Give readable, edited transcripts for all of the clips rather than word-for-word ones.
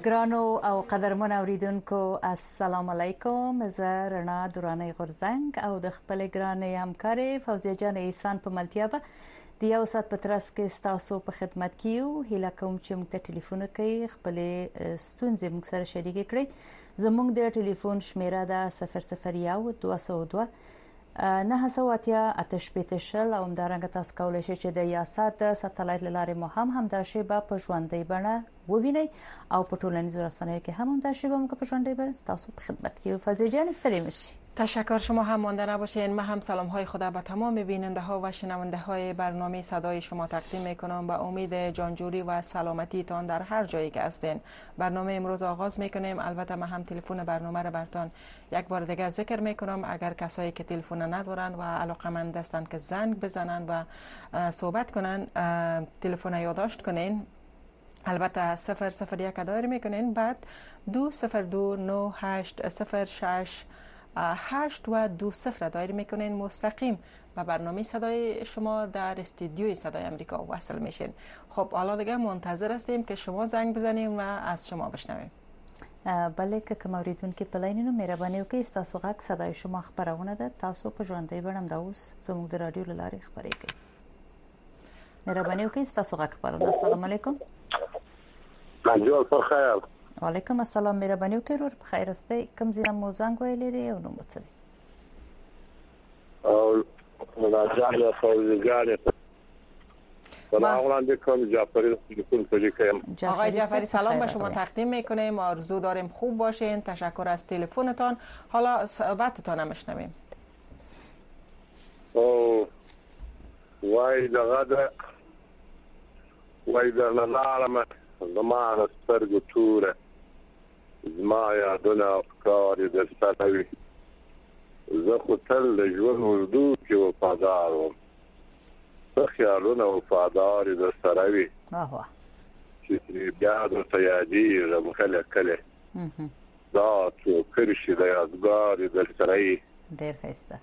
ګرانو او قدرمن اوریدونکو السلام علیکم. زه رڼا درانه غورزنګ او د خپل ګران همکاري فوزیه جان احسان په ملتیا د یو سات په ترڅ کې تاسو په خدمت کې یو. هیله کوم چې موږ ته ټلیفون کوي خپل ستونزې موږ سره شریک کړئ. زموږ د ټلیفون شمیره ده 001 202 980 880 او همدارنګه تاسو کولای شئ چې د یاسات د ساتلایت لارې مو همدا شیبه په ژوندۍ بڼه ووینئ او په ټولنیزو رسنیو کې همدا شیبه موږ په ژوندۍ بڼه تاسو په خدمت کې یو. فضیه جان ستړي مشي. تشکر. شما هم مانده نباشین. من هم سلام های خدا به تمام بیننده ها و شنونده های برنامه صدای شما تقدیم میکنم با امید جانجوری و سلامتی تان در هر جایی که هستین. برنامه امروز آغاز میکنیم. البته من هم تلفن برنامه را براتون یک بار دیگه ذکر میکنم. اگر کسایی که تلفن ندارن و علاقمند هستند که زنگ بزنن و صحبت کنن تلفن یادداشت کنین. البته 001 دایر میکنین بعد 2029806 8 و 20 دایر میکنین مستقیم به برنامه صدای شما در استودیوی صدای امریکا وصل میشین. خب حالا دیگه منتظر هستیم که شما زنگ بزنیم و از شما بشنویم. بله که کوم اوریدونکو په لاینونو مهرباني وکړئ تاسو غږ صدای شما خبرونه ده تاسو په ژوندۍ بڼه د اوس زموږ د رادیو لارې خبرې کوي. مهرباني وکړئ تاسو غږ خبرونه. السلام علیکم. منجور په خیر. وعلیکم السلام. مهرباني وکړئ ور په خیر استئ. کوم ځای مو زنګ ویلې دی او نو مڅوي او راځه فوزیګان سلام علیکم. جعفری تلفن پلی کردم. آقای جعفری سلام به شما تقدیم میکنیم. آرزو داریم خوب باشین. تشکر از تلفنتان. حالا صحبتتان هم بشنویم. او وای دغه وای در العالم زمان سترګو توره زما یادونه افکار د ساتوي. زه خو تل د ژوند اردو کې وفادار وم. څه خیالونه وفادار د سره وي چې بیا درته یادېږم کله کله دا څو کرشي د یادګار د سره وي. ډېر ښایسته.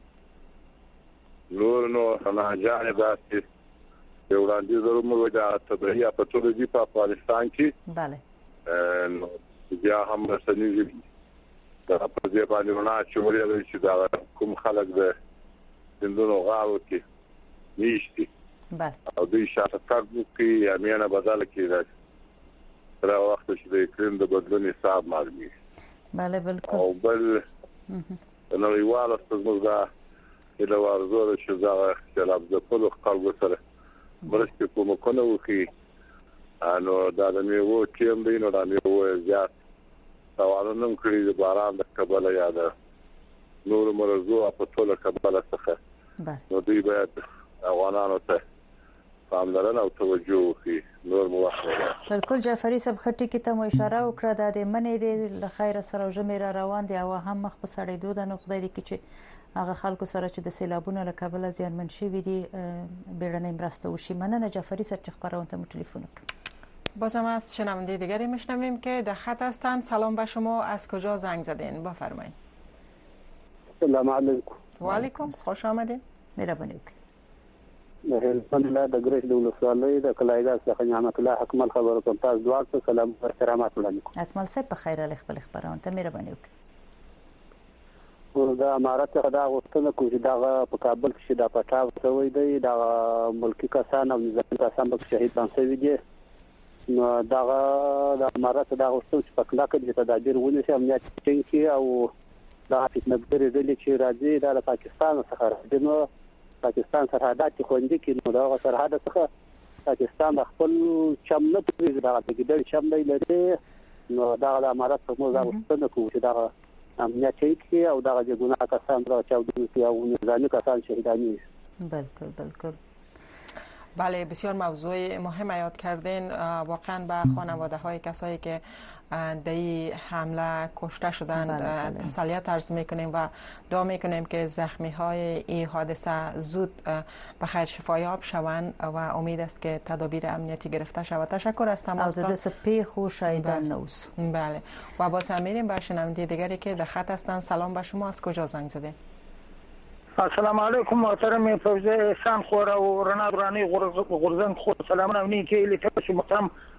نو انا جانب داسې یو وړاندیز درمو د تبعیه په ټول دی په افغانستان کې. بله. نو بیا هم رسنیږي دا په دې باندې نه چې ولې چې دا کوم خلک د دندونو غاړو کې نيشتي. بله. او دوی شاته تاسو کې یمنه بدل کړي تر وخت چې د اقلیم د بدلون حساب معلومي. بله بالکل. او بل نو یواله څنګه دا د ورزور چې دا اختلاف د خپل خلکو سره مرسته کوم کنه وکي. انو دا د میوه ټیم دی. نو دا میوه زیات سوالونه کړی د باران د کبله یاد نور مرزو په ټوله کبله څخه. نو دوی باید افغانانو ته پاملرنه او توجه وکړي. نور موافقه. بالکل. جعفری صاحب خټی کې ته مو اشاره وکړه د منې د لخير سره جمعه روان دي او هم مخ په سړې دود نه خدای دې چې هغه خلکو سره چې د سیلابونو له کبله زیانمن شوي دي بیړنۍ مرسته وشي. مننه جعفری صاحب چې خبرونه ته تلفن وکړ. بازم از شنونده دیگری میشنویم که در خط هستند. سلام به شما. از کجا زنگ زدین؟ بفرمایید. سلام علیکم. و علیکم. خوش آمدین. مهرباني وکړئ. الحمدلله د ګریس د ولسوالۍ د کلایدا څخه نعمت الله حکمل خبرو کوم. تاسو دوه سلام او احترامات وړاندې. اکمل صاحب په خیر ال خپل خبرونه ته مهرباني وکړئ. دا امارات څخه دا غوښتنه کوي چې دا په کابل کې دا پټاو شوی دی. دا ملکی کسان او نظامی کسان به شهید شوي دي. نو دا د امارات دا غوښتنه چې په کلاکه د تدابیر ونیسي امنیت ټینګ کړي او دا فتنهګری ډلې چې راځي دا د پاکستان څخه راځي. نو پاکستان سرحدات خوندي کړي. نو دا سرحد څخه پاکستان خپل چم نه پریږدي. دا د ګډ چم نه لري. نو دا د امارات په موږ غوښتنه کوي چې دا امنیت ټینګ کړي او دا د ګناه کسان راچاودي او نظامی کسان شهیدانی. بالکل بالکل. بله بسیار موضوع مهم یاد کردین. واقعا به خانواده های کسایی که در این حمله کشته شدند تسلیت عرض میکنیم و دعا میکنیم که زخمی های این حادثه زود به خیر شفایاب شوند و امید است که تدابیر امنیتی گرفته شود. تشکر از تماستان. از دست پیخ و شایدان نوز. بله و باز هم میریم به شنونده دیگری که در خط هستند. سلام به شما. از کجا زنگ زدین؟ السلام علیکم محترم فوزیه احسان خور او رڼا درانه غورزنګ خو سلامونه ونی کې لته محترم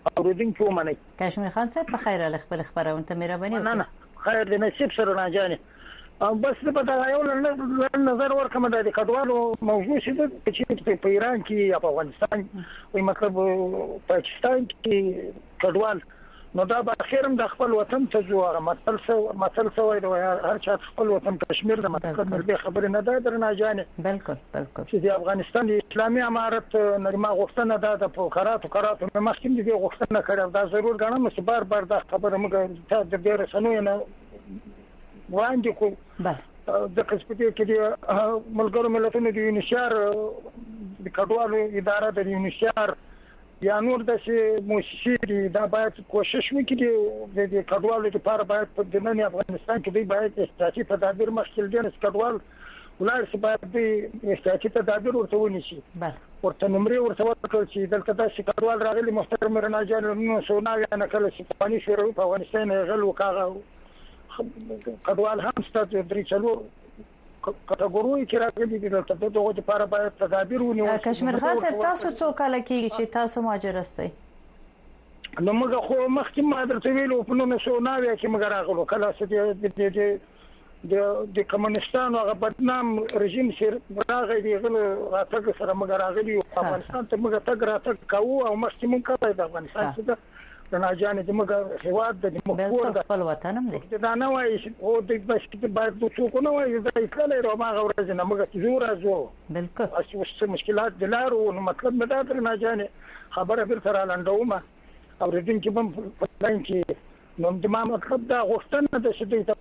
اوریدونکو ومني. کشمیر خان صاحب په خیر ال خپل خبرونه ته مهرباني وکړئ. نه خیر دې نصیب سره نه جاني. بس په دا یو نظر ورکوم د کډوالو موضوع چې په ایران کې یا په افغانستان وي مطلب پاکستان کې کډوال نو دا به خیرم د خپل وطن ته ځو مثل سوی دی هر چا خپل وطن کشمیر د مطلب دې خبره نه ده درنه جاني. بالکل چې د افغانستان د اسلامي امارت نړیما غوښتنه ده د فقراتو مخکې دې غوښتنه کړې دا ضرور غواړم چې بار دا خبره موږ ته د ډېر سنوي نه وړاندې کو. د کسبتي کې د ملګرو ملتونو د یونیسیار د کډوالو اداره د یونیسیار یا نور د موسسې دا باید کوشش وکړي د کډوالو لپاره باید په دننه افغانستان کې دوی باید احتیاطي تدابیر مخکې دي کډوال ولر چې باید د احتیاطي تدابیر ورته ونیسي. ورته نمرې ورته ورکړل چې دلته د کډوال راغلي محترم رڼا جان نو سوناوي نه کله چې پانی شروع په افغانستان غل وکاغه کډوال هم ستاسو درې چلو کټګوري کې راغلي دي دلته دغه لپاره باید تدابیر ونیول. کشمیر خان صاحب تاسو څو کال کې چې تاسو مهاجر استئ؟ نو موږ خو مخکې ما درته ویلو په 1990 کې موږ راغلو کله چې د کمونستانو هغه بدنام رژیم سره راغی دی غل راتګ سره موږ راغلي افغانستان ته موږ تګ راتګ کوو او مخکې موږ کړی د افغانستان څخه نه جانې د موږ هیواد د موږ خپل وطن هم دی دا نه وایي او د بس باید د څوک نه وایي دا کله رو ما غوړځ نه موږ زور ازو بالکل اوس مشکلات دلارو مطلب نه دا نه جانې خبره بل سره لاندومه او ردین کې بم پلاین کې نو د ما مطلب دا غوښتنه ده چې دوی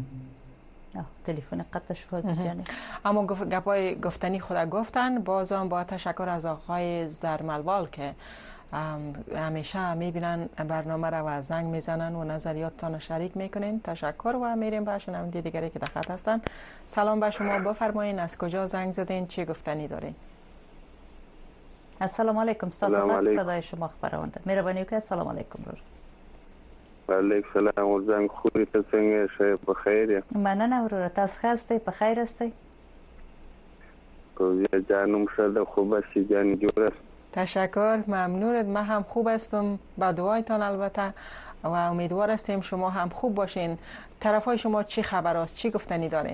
تلفن قطع شد جانی. اما گپای گفتنی خود گفتن بازم با تشکر از آقای زرملوال که همیشه میبینن برنامه را و زنگ میزنن و نظریاتتان شریک میکنین. تشکر و میریم به شنونده دیگری که در خط هستن. سلام به شما، بفرمایین از کجا زنگ زدین، چه گفتنی دارین؟ السلام علیکم. صدای شما خبرنده مهربانی وکړئ. السلام علیکم. وعلیکم السلام. ورزنګ خوري ته څنګه شه په خیر یې؟ مننه ورور تاسو خاصه په خیر استئ؟ کوزیا جانم شده خوب هستی جان جور. تشکر، ممنونت. من هم خوب هستم با دعایتان البته و امیدوار هستیم شما هم خوب باشین. طرفای شما چی خبر است؟ چی گفتنی دارین؟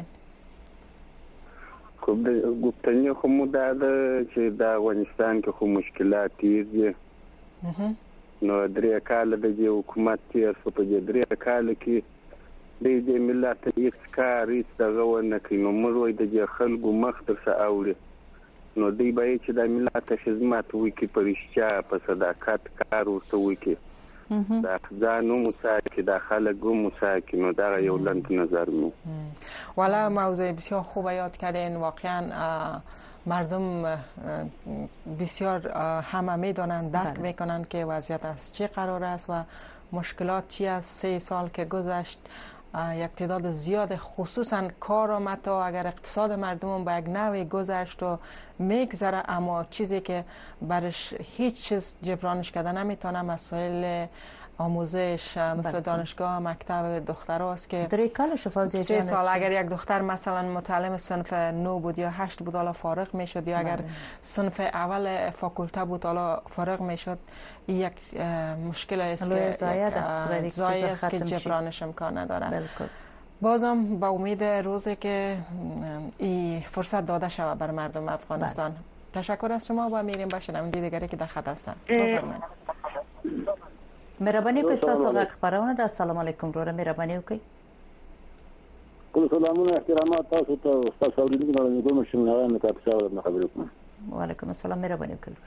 خوب گفتنی خو مو ده چې د افغانستان کې خو مشکلات دي. نو درې کال د حکومت تیر په درې کال کې د ملت هیڅ کار هیڅ دغه ونه کوي. نو موږ وایو د خلکو مخ تر څه اوري نو دوی باید چې د ملت خدمت وکړي په رښتیا په صداقت کار ورته وکړي د ځانو مساکي د خلکو مساکي. نو دا یو لنډ نظر مو. والا موضوع بسیار خوب یاد کردین. واقعا مردم بسیار همه میدونن درک میکنن که وضعیت از چه قرار است و مشکلات چی است. 3 سال که گذشت یک تعداد زیاد خصوصا کار آمد تا اگر اقتصاد مردم با یک نوع گذشت و میگذره اما چیزی که برش هیچ چیز جبرانش کرده نمیتونه مسائل آموزش مثل دانشگاه مکتب دختراست که 3 سال اگر یک دختر مثلا متعلم صنف 9 بود یا 8 بود حالا فارغ میشد یا اگر صنف اول فاکولته بود حالا فارغ میشد. یک مشکل است که زایی است که جبرانش امکان نداره. بازم با امید روزی که این فرصت داده شود بر مردم افغانستان. تشکر از شما و میریم به شنونده دیگری که در خط هستن. بفرمایید. مهرباني وکړئ تاسو غږ خبرونه د السلام علیکم وروره مهرباني وکړئ. کله سلامونه احترامات تاسو ته تاسو اوریدونکو نه کوم شنو نه تاسو نه خبرې کوم. وعلیکم السلام مهرباني وکړئ.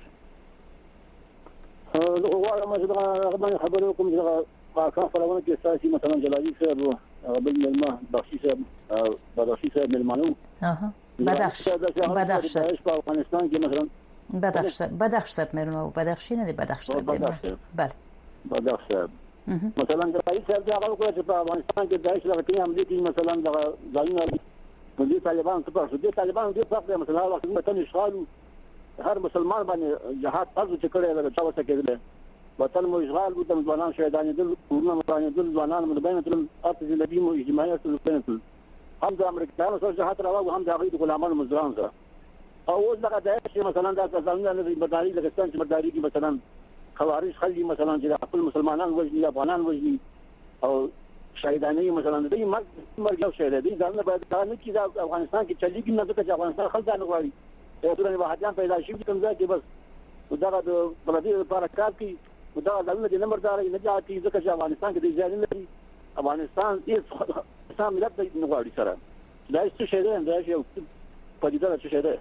وایم چې دا غوښتنه خبرې کوم چې پاکستان فرعون کې سیاسي مثلا جلالی صاحب او بل ملما بخشي صاحب ملمانو بدخش په افغانستان کې مثلا بدخش صاحب ملمانو بدخشي نه دی بدخش صاحب بله بدخش صاحب مثلا رئیس صاحب دا هغه چې په افغانستان کې داعش لغتنی حمله کوي مثلا د ځایونه د طالبان څخه د طالبان د څخه مثلا وخت وطن اشغال هر مسلمان باندې جهاد فرض کړی دی چې وسه کېدل وطن مو اشغال و د ځوانان شهیدان دي ورونه باندې د ځوانان مبینه تل اپز لبي مو اجتماعي تل هم د امریکایانو سره جهاد راو هم د غیر غلامان مزران سره او اوس دغه داعش مثلا د ځانونه د بداري لګستان چې بداري کې مثلا خوارج خلي مثلا چې خپل مسلمانان وجني افغانان وجني او شهیدانې مثلا د مرګ یو شهید دي دا نه باید دا نه چې د افغانستان کې چلیږي نه ځکه چې افغانستان خلک نه غواړي یو ټول وحدان پیدا شي کوم ځای کې بس دا د بلدي لپاره کار کوي دا د نمبردار نه ځاتي ځکه چې افغانستان کې د ځای نه لري افغانستان دې سم ملت د نغواړي سره دا څه شی دی دا یو پدیده څه شی دی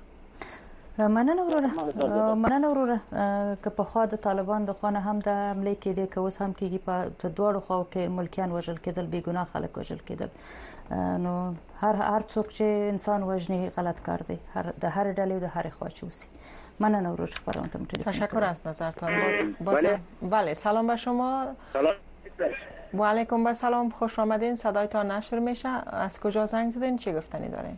مننه وروره که په خوا د طالبان د خوانه هم د عملي کېدې که اوس هم کېږي په دواړو خواو کې ملکیان وژل کېدل بې ګناه خلک وژل کېدل نو هر څوک چې انسان وژني غلط کار دی د هر ډلې او د هر خوا چې اوسي مننه وروره خبرونه تم تلفن تشکر از نظرتان بله سلام به شما و علیکم به سلام خوش آمدین صدایتان نشر میشه از کجا زنگ زدین چه گفتنی دارین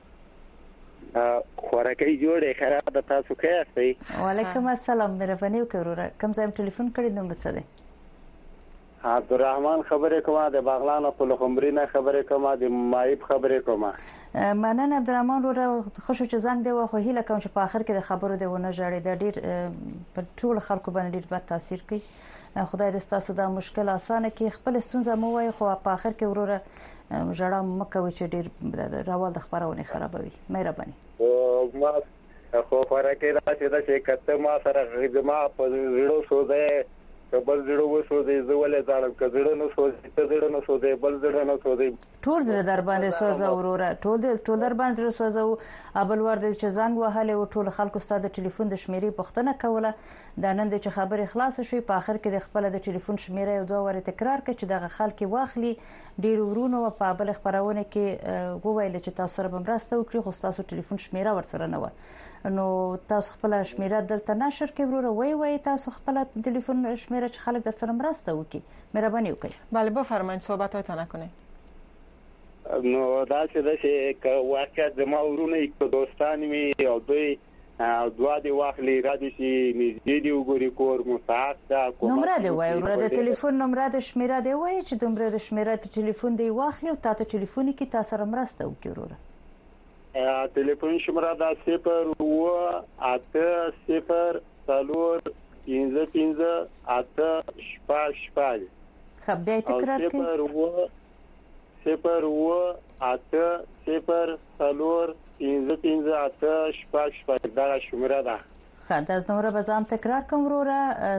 خوراکي جوړه خراب د تاسو کې هستي وعلیکم السلام مهرباني وکړه کوم ځای ټلیفون کړی نو څه دی عبدالرحمن خبرې کومه د باغلان په لخمرینه خبرې کومه د مایب خبرې کومه مننه عبدالرحمن ورو خوشو چې زنګ دی خو هیله کوم چې په اخر کې د خبرو دی ونه جوړي د ډیر په ټول خلکو باندې ډیر بد تاثیر کوي خدای دې تاسو دا مشکل اسانه کې خپل ستونزه مو وای خو په اخر کې وروره جړه مکوي چې ډیر راول د خبرونه خرابوي مهرباني ما خو فرکه راځي دا چې کته ما سره غږما په زړه سو ده بل زړه وسو دې زولې ځاړم کزړه نو سو دې زړه نو سو دې بل زړه نو سو دې ټول زړه در باندې سوزه وروره ټول در باندې زړه سوزه ابل ور دې چې زنګ وهاله او ټول خلکو ستاسو د ټلیفون د شمیرې پښتنه کوله دا نن د خبرې خلاص شوي په اخر کې د خپل د ټلیفون شمیرې او دوه ور تکرار کړي چې دغه خلک واخلي ډیر ورونو په بل خبرونه کې وویل چې تاسو سره بمرسته وکړي خو تاسو ټلیفون شمیره ور سره نه و نو تاسو خپل شمیره دلته نشر کې وروره وای تاسو خپل ټلیفون شمیره چې خلک در سره مرسته وکړي مهرباني وکړئ بله بفرمایید صحبتاتون نکنید نو دا چې که واقعیت زما ورونه یک دوستان می او دوی دوا دی واخلي را دي شي نږدې دی وګوري کور مساعد دا کوم نمبر دی وای ورته د ټلیفون نمبر د شمیره دی وای چې نمبر د شمیره د ټلیفون دی واخلي او تاسو ټلیفون کې تاسو سره مرسته وکړي وروره ټلیفون شمیره دا 0 خب بیا تکرار کړئ 0 دا شمیره ده خب دا نمبر به ځان تکرار کوم وروره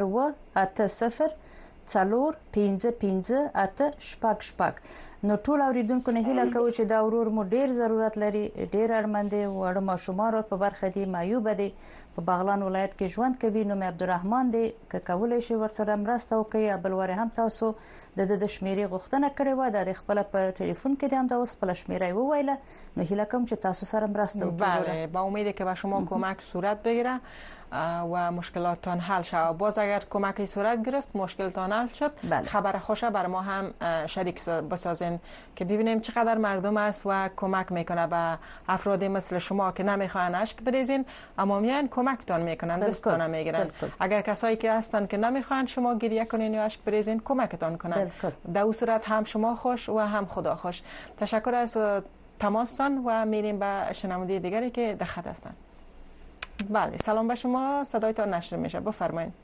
0 نو ټول اوریدونکو نه هیله کوي چې دا ورور مو ډیر ضرورت لري ډیر اړمن دي وړ ماشومان په برخه دي مایوب دي په باغلان ولایت کې ژوند کوي نو عبدالرحمن دي ک کولای شي ورسره مرسته وکړي بل ور هم تاسو د شمیرې غوښتنه کړې و د خپل په ټلیفون کې هم تاسو خپل شمیرې وویله نو هیله کوم چې تاسو سره مرسته وکړي بله با امید که به شما کمک صورت بگیره و مشکلاتتان حل شد باز اگر کمکی صورت گرفت مشکلتان حل شد خبر خوشه بر ما هم شریک بسازین که ببینیم چقدر مردم است و کمک میکنه به افراد مثل شما که نمیخوان اشک بریزین اما میان کمکتان میکنن دستتان میگیرن اگر کسایی که هستن که نمیخوان شما گریه کنین یا اشک بریزین کمکتان کنن در اون صورت هم شما خوش و هم خدا خوش تشکر از تماستان و میریم به شنونده دیگری که در خط هستن بله سلام به شما صدایتان نشر میشه بفرمایید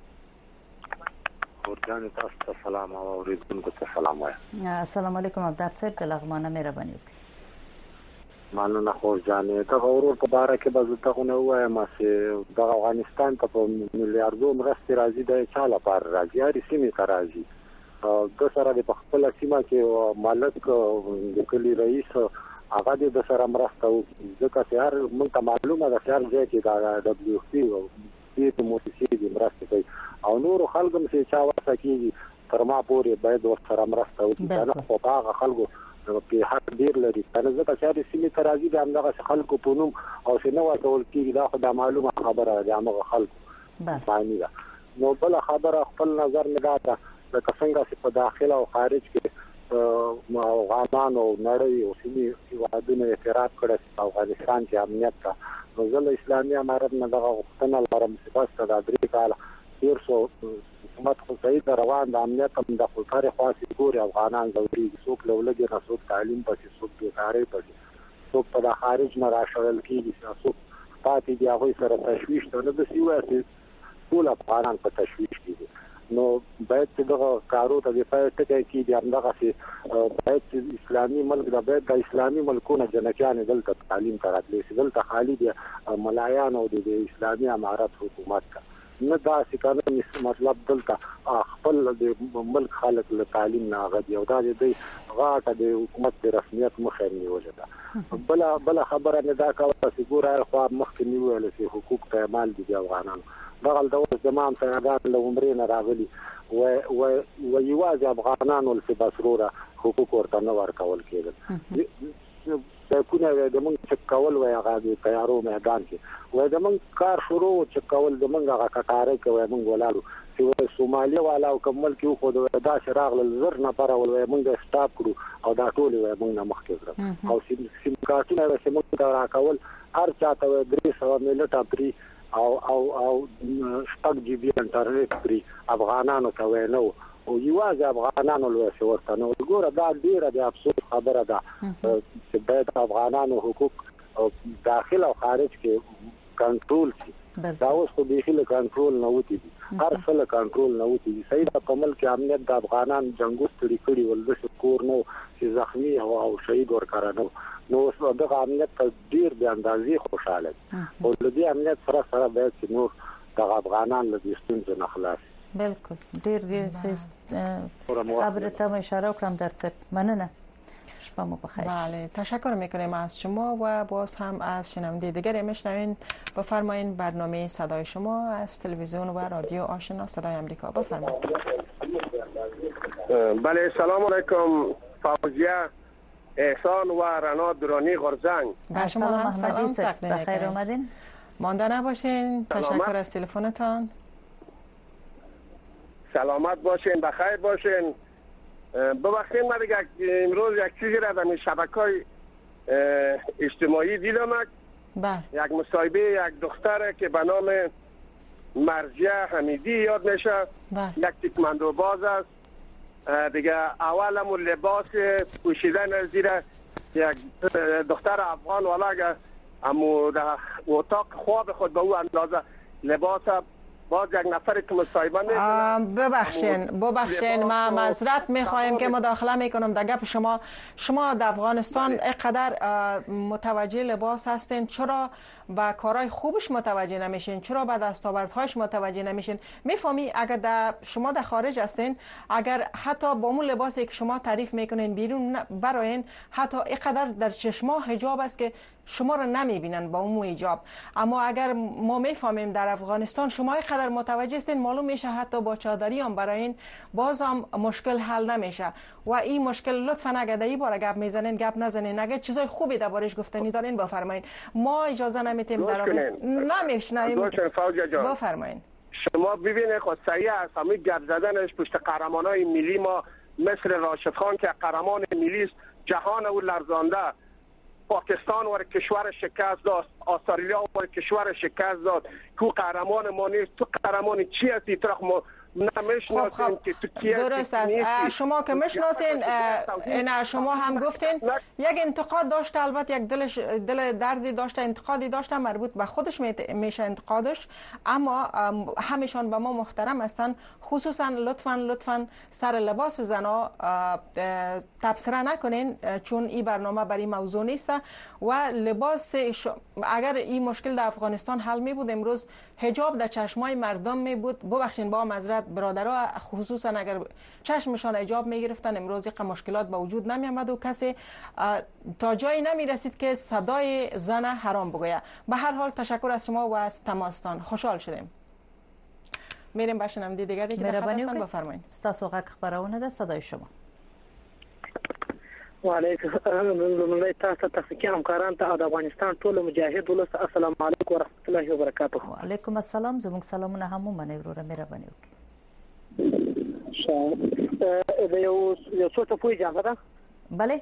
ورجان تاسو سلام او اوریدونکو ته سلام وایم السلام علیکم عبدالرحمن صاحب د لغمانه مهرباني وکړئ مننه خورجان ته ورور په باره کې به زه ته نه وایم چې د افغانستان ته په میلیارډو مرستې راځي د چا لپاره راځي هرې سیمې ته راځي د سره د خپل سیمه کې مالک د کلی رئیس هغه د سره مرسته وکړي ځکه چې هر موږ ته معلومه ده چې هر ځای کې د دبليو پی او د موسسې د مرسته کوي او نور خلک هم چې چا ورته کېږي تر ما پورې باید ورسره مرسته وکړي دا خو هغه خلکو په حق ډیر لري کنه ځکه چې د سیمې ترازی د همدغه خلکو په نوم او څنګه ورکول کېږي دا خو د معلومه خبره ده هغه خلکو باندې ده نو بل خبره خپل نظر نه ده لکه څنګه چې په داخله او خارج کې افغانان او نړۍ او سیمې هیوادونو اعتراف کړی چې افغانستان کې امنیت ته نو زه له اسلامي امارت نه دغه غوښتنه لرم چې بس د 3 کاله تېر شو حکومت خو صحیح روان د امنیت هم د خلکو خاصې ګوري افغانان ضروري څوک له ولګي نه څوک تعلیم پسې څوک بیکارۍ پسې څوک په د خارج نه راشړل کېږي څوک پاتې دي هغوی سره تشویش ته نه داسې وایي چې ټول افغانان په تشویش کې دي. نو باید چې دغه کارو ته د پای ټکی کې د همدغه باید اسلامي ملک د اسلامي ملکونو جنکیان دلته تعلیم ته راتللی شي. دلته خالي د ملایان او د اسلامي امارت حکومت کا نه دا څنګه مطلب دلته خپل د ملک خلک له تعلیم نه غدي او دا د غاټه د حکومت د رسمیت مخه نیولې ده. بل خبره نه دا کوي چې ګوره خو مخکې نیول شي حقوق ته مال دي افغانانو دغه د زمام سیادان له عمرې نه راغلي و یوازې افغانانو له بسروره حقوق ورته نه ورکول کېدل. د کونه د موږ چې کول وای هغه د تیارو میدان کې وای د موږ کار شروع چې کول د موږ هغه کټاره کوي موږ ولاړو چې سومالیا والا او کمل کې خو دا شراغ لزر نه پرول وای موږ سټاپ کړو او دا ټول وای موږ نه مخکې کړو او سیم کارتونه چې موږ راکول هر چاته 300 ملټا پری او شپږ جی بي انټرنیټ پری افغانانو ته وینو او یوازې افغانانو له ورته نو ګوره دا ډیره د افسوس خبره ده چې باید افغانانو حقوق داخل او خارج کې کنټرول شي. دا اوس خو داخله کنټرول نه وتی دي هر څه کنټرول نه وتی دي. صحیح د کمل کې امنیت د افغانان جنگو ستړي کړي ول د شکور نو چې زخمی او شهید ورکړنو نو اوس دغه امنیت ته ډیر د اندازې خوشاله او د دې امنیت سره باید چې نور د افغانان له دستون نه خلاص. بالکل ډیر خبره ته اشاره وکړم درڅ مننه. شب مو بخیر. بله تشکر میکنیم از شما و باز هم از شنونده دیگری میشنوین. بفرمایید برنامه صدای شما از تلویزیون و رادیو آشنا صدای امریکا. بفرمایید. بله سلام علیکم فوزیه احسان و رنا درانی غرزنگ. به شما هم سلام بخیر اومدین. مانده نباشین. تشکر از تلفنتان. سلامت باشین بخیر باشین. ببخشید من دیگه امروز یک چیزی را در شبکه‌های اجتماعی دیدم. یک مصاحبه یک دختره که به نام مرجیه حمیدی یاد میشه. یک تکواندو باز است دیگه. اولمون لباس پوشیدن زیر یک دختر افغان والا امو در اتاق خواب خود به او اندازه لباس باز یک نفر که مصاحبه ببخشین ما معذرت میخوایم که مداخله میکنم در گپ شما در افغانستان اینقدر متوجه لباس هستین، چرا با کارهای خوبش متوجه نمیشین؟ چرا با دستاوردهاش متوجه نمیشین؟ میفهمی اگر شما در خارج هستین، اگر حتی با اون لباسی که شما تعریف میکنین بیرون براین، حتی اینقدر در چشما حجاب است که شما رو نمیبینن با اون حجاب. اما اگر ما میفهمیم در افغانستان شما اینقدر متوجه هستین، معلوم میشه حتی با چادری هم براین باز هم مشکل حل نمیشه. و این مشکل لطفا اگر در این باره گپ میزنین گپ نزنین. اگر چیزای خوبی دربارش گفتنی دارین بفرمایید. ما اجازه نمیتیم در نمیشنویم. بفرمایید. شما ببینید خود صحیح است همین گپ زدنش پشت قهرمانای ملی ما مثل راشد خان که قهرمان ملی است، جهان او لرزانده. پاکستان ور کشور شکست داد، استرالیا ور کشور شکست داد. تو قهرمان ما نیست. تو قهرمان چی هستی؟ طرف ما نمیشناسیم که تو کی درست است. شما که میشناسین اینا شما هم گفتین یک انتقاد داشته، البته یک دل دردی داشته، انتقادی داشته مربوط به خودش میشه انتقادش، اما همیشان به ما محترم هستن. خصوصا لطفا سر لباس زنا تبصره نکنین چون این برنامه برای موضوع نیست. و لباس اگر این مشکل در افغانستان حل می بود امروز حجاب در چشمای مردم می بود. ببخشید با معذرت برادرها، خصوصا اگر چشمشان حجاب می گرفتن امروز یک مشکلات به وجود نمی آمد و کسی تا جایی نمی رسید که صدای زن حرام بگوید. به هر حال تشکر از شما و از تماستان. خوشحال شدیم. میریم به شنونده دیگری که در خط هستن. بفرمایید. ستاسو غږ خبرونه ده صدای شما. وعلیکم السلام. تاسو ته همکاران ته د افغانستان ټول مجاهد ولس السلام علیکم ورحمت الله وبرکاته. وعلیکم السلام. زموږ سلامونه هم منئ وروره مهرباني وکړئ. یو څه ته پوي ځه ده. بله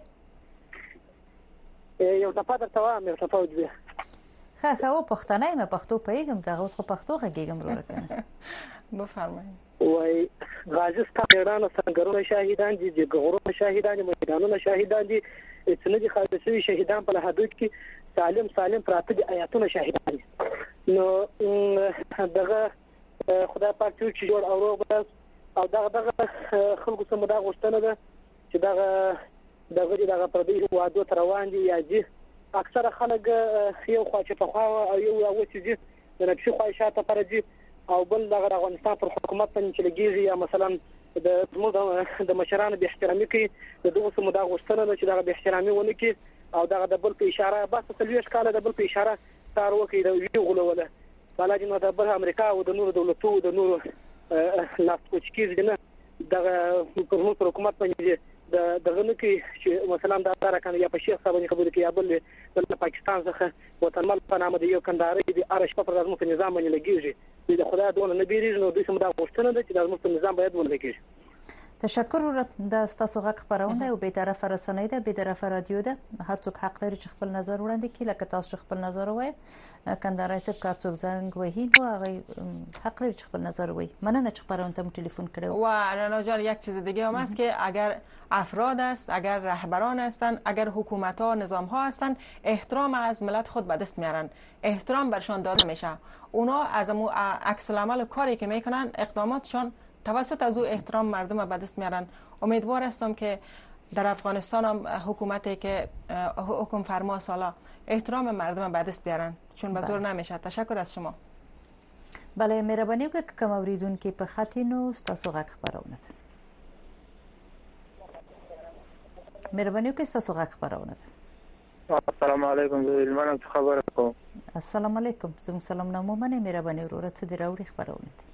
یو دفعه درته وایم یو تفاوت دی. ښه او پښتنه مې پښتو پیګم دا اوس خو پښتو غږیږم وروره کنه. بفرمایئ. وای غازی ستانه څنګهونه شاهدان دي، د غورو شاهدان، میدانونو شاهدان دي، چې نه دي خالصوي شهیدان په حدود کې سالم پراته دي، آیاتونه شاهدان دي. نو دغه خدای پاک چې جوړ او روغ بس او دغه خلکو سم دا غوښتنه ده چې دغه پردي هوادو تر روان دي یا دي اکثره خلک یو خوا چې په خوا او یو وڅې د نقشي خواهشات پر دي او بل دغه افغانستان پر حکومت باندې چې لګیږي یا مثلا د مشرانو به احترامي کوي دغه سم دا غوښتنه ده چې دغه به احترامي ونه کوي او دغه د بل په اشاره بس تلويش کاله د بل په اشاره کار وکړي د یو غلوله بالا جنو د بل امریکا او د نورو دولتونو د نورو لاس کوچکیز نه دغه پر حکومت باندې دغه نه کې چې مثلا دا راکنه یا په شیخ صاحب خبرې کې یا بل د پاکستان څخه وطنمل په نامه د یو کنداري د ارش په پرځمو په نظام باندې لګیږي د خدای دونه نه بیریږي نو د سم دا غوښتنه ده چې د موږ په نظام باید ولګیږي. تشکر د تاسو غږ خبرونه او به طرفه رسنۍ ده به طرفه رادیو ده هر څوک حق لري چې خپل نظر وړاندې کړي لکه تاسو خپل نظر وایي کندارای صاحب کارڅوک زنګ وهي نو هغه حق لري چې خپل نظر وایي مننه چې خبرونه ته تلفن کړو و رنا جان یک چیز دیگه هم است که اگر افراد است اگر رهبران هستند اگر حکومت ها نظام ها هستند احترام از ملت خود به دست میارن احترام برشان داده میشه اونا از عکس العمل کاری که میکنن اقداماتشان توسط از او احترام مردم به دست میارن. امیدوار هستم که در افغانستان هم حکومتی که حکم فرما سالا احترام مردم به دست بیارن چون به زور نمیشه. تشکر از شما. بله مهرباني وکړئ کوم اوریدونکو په خاطر نو تاسو غږ خبرونه ده مهرباني وکړئ تاسو غږ خبرونه ده. السلام علیکم زلمانو خبر کوم. السلام علیکم زم سلام نامو منه مهرباني وروره څه دی راوړي خبرونه ده.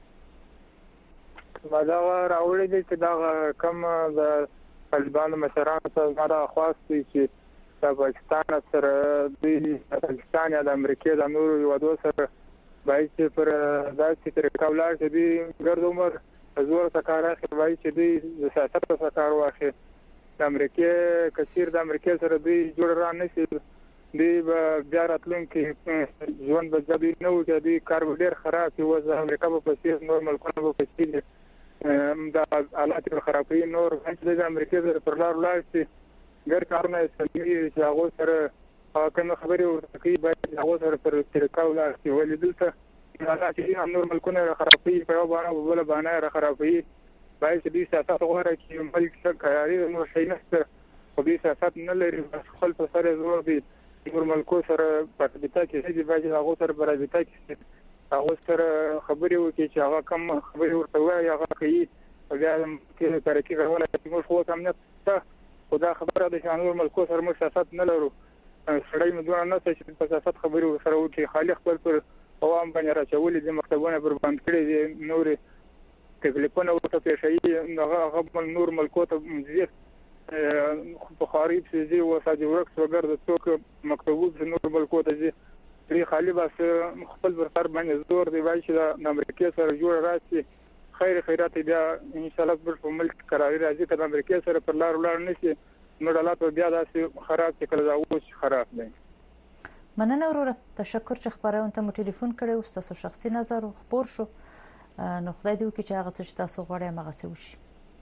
دا راوړی دی چې دا کوم د طالبانو مشرانو څخه دا خواستي چې د پاکستان سره د پاکستان یا د امریکا د نورو هیوادو سره باید چې پر داسې طریقه ولاړ شي د ګرد عمر زور سکاره چې باید چې د سیاست په کار واخلي د امریکا کثیر د امریکا سره دوی جوړ را نه شي دی بیا راتلونکي ژوند به ځدی نو چې دی کار ډیر خراب وي د امریکا په پسې نور ملکونو په پسې دا حالات خرابوي نور چې د امریکا سره پر لار ولاړ شي ګر کارونه سمي چې هغه سره کوم خبرې ورته کوي باید هغه سره پر طریقه ولاړ شي ولې دلته حالات چې نور ملکونه خرابوي په یو باندې بل باندې خرابوي باید چې د سیاست غوړه کې ملک څخه کاري نو شي نه خو د سیاست نه لري خپل په سره زور دي نور ملکو سره په دې کې چې باید هغه سره برابرته کې هغه سره خبرې وکړي چې هغه کوم خبرې ورته وایي هغه کوي بیا کې ترقی غوړه چې موږ خو هم نه خدا خبره ده چې نور ملکو سره موږ سیاست نه لرو سړی مدونه نه چې په سیاست خبرې سره وکړي خالي خپل پر عوام باندې راچولې د مکتبونه پر باندې کړي دي نور تکلیفونه ورته پیښي هغه نور ملکو ته مزید په خارج سيزي او ساجورکس وګر د څوک مکتبونه نور ملکو ته دي لري خالي بس خپل برتر باندې زور دی وایي چې د امریکا سره جوړ راشي خیرات بیا ان شاء الله په ملک قراري راځي چې د امریکا سره پر لار ولاړ نشي نو حالات بیا داسې خراب چې کله اوس خراب دي. مننه وروره تشکر چې خبرونه ته ټلیفون کړو تاسو شخصي نظر خبر شو نو خدای دې وکړي چې هغه څه تاسو غواړئ هغه څه وشي.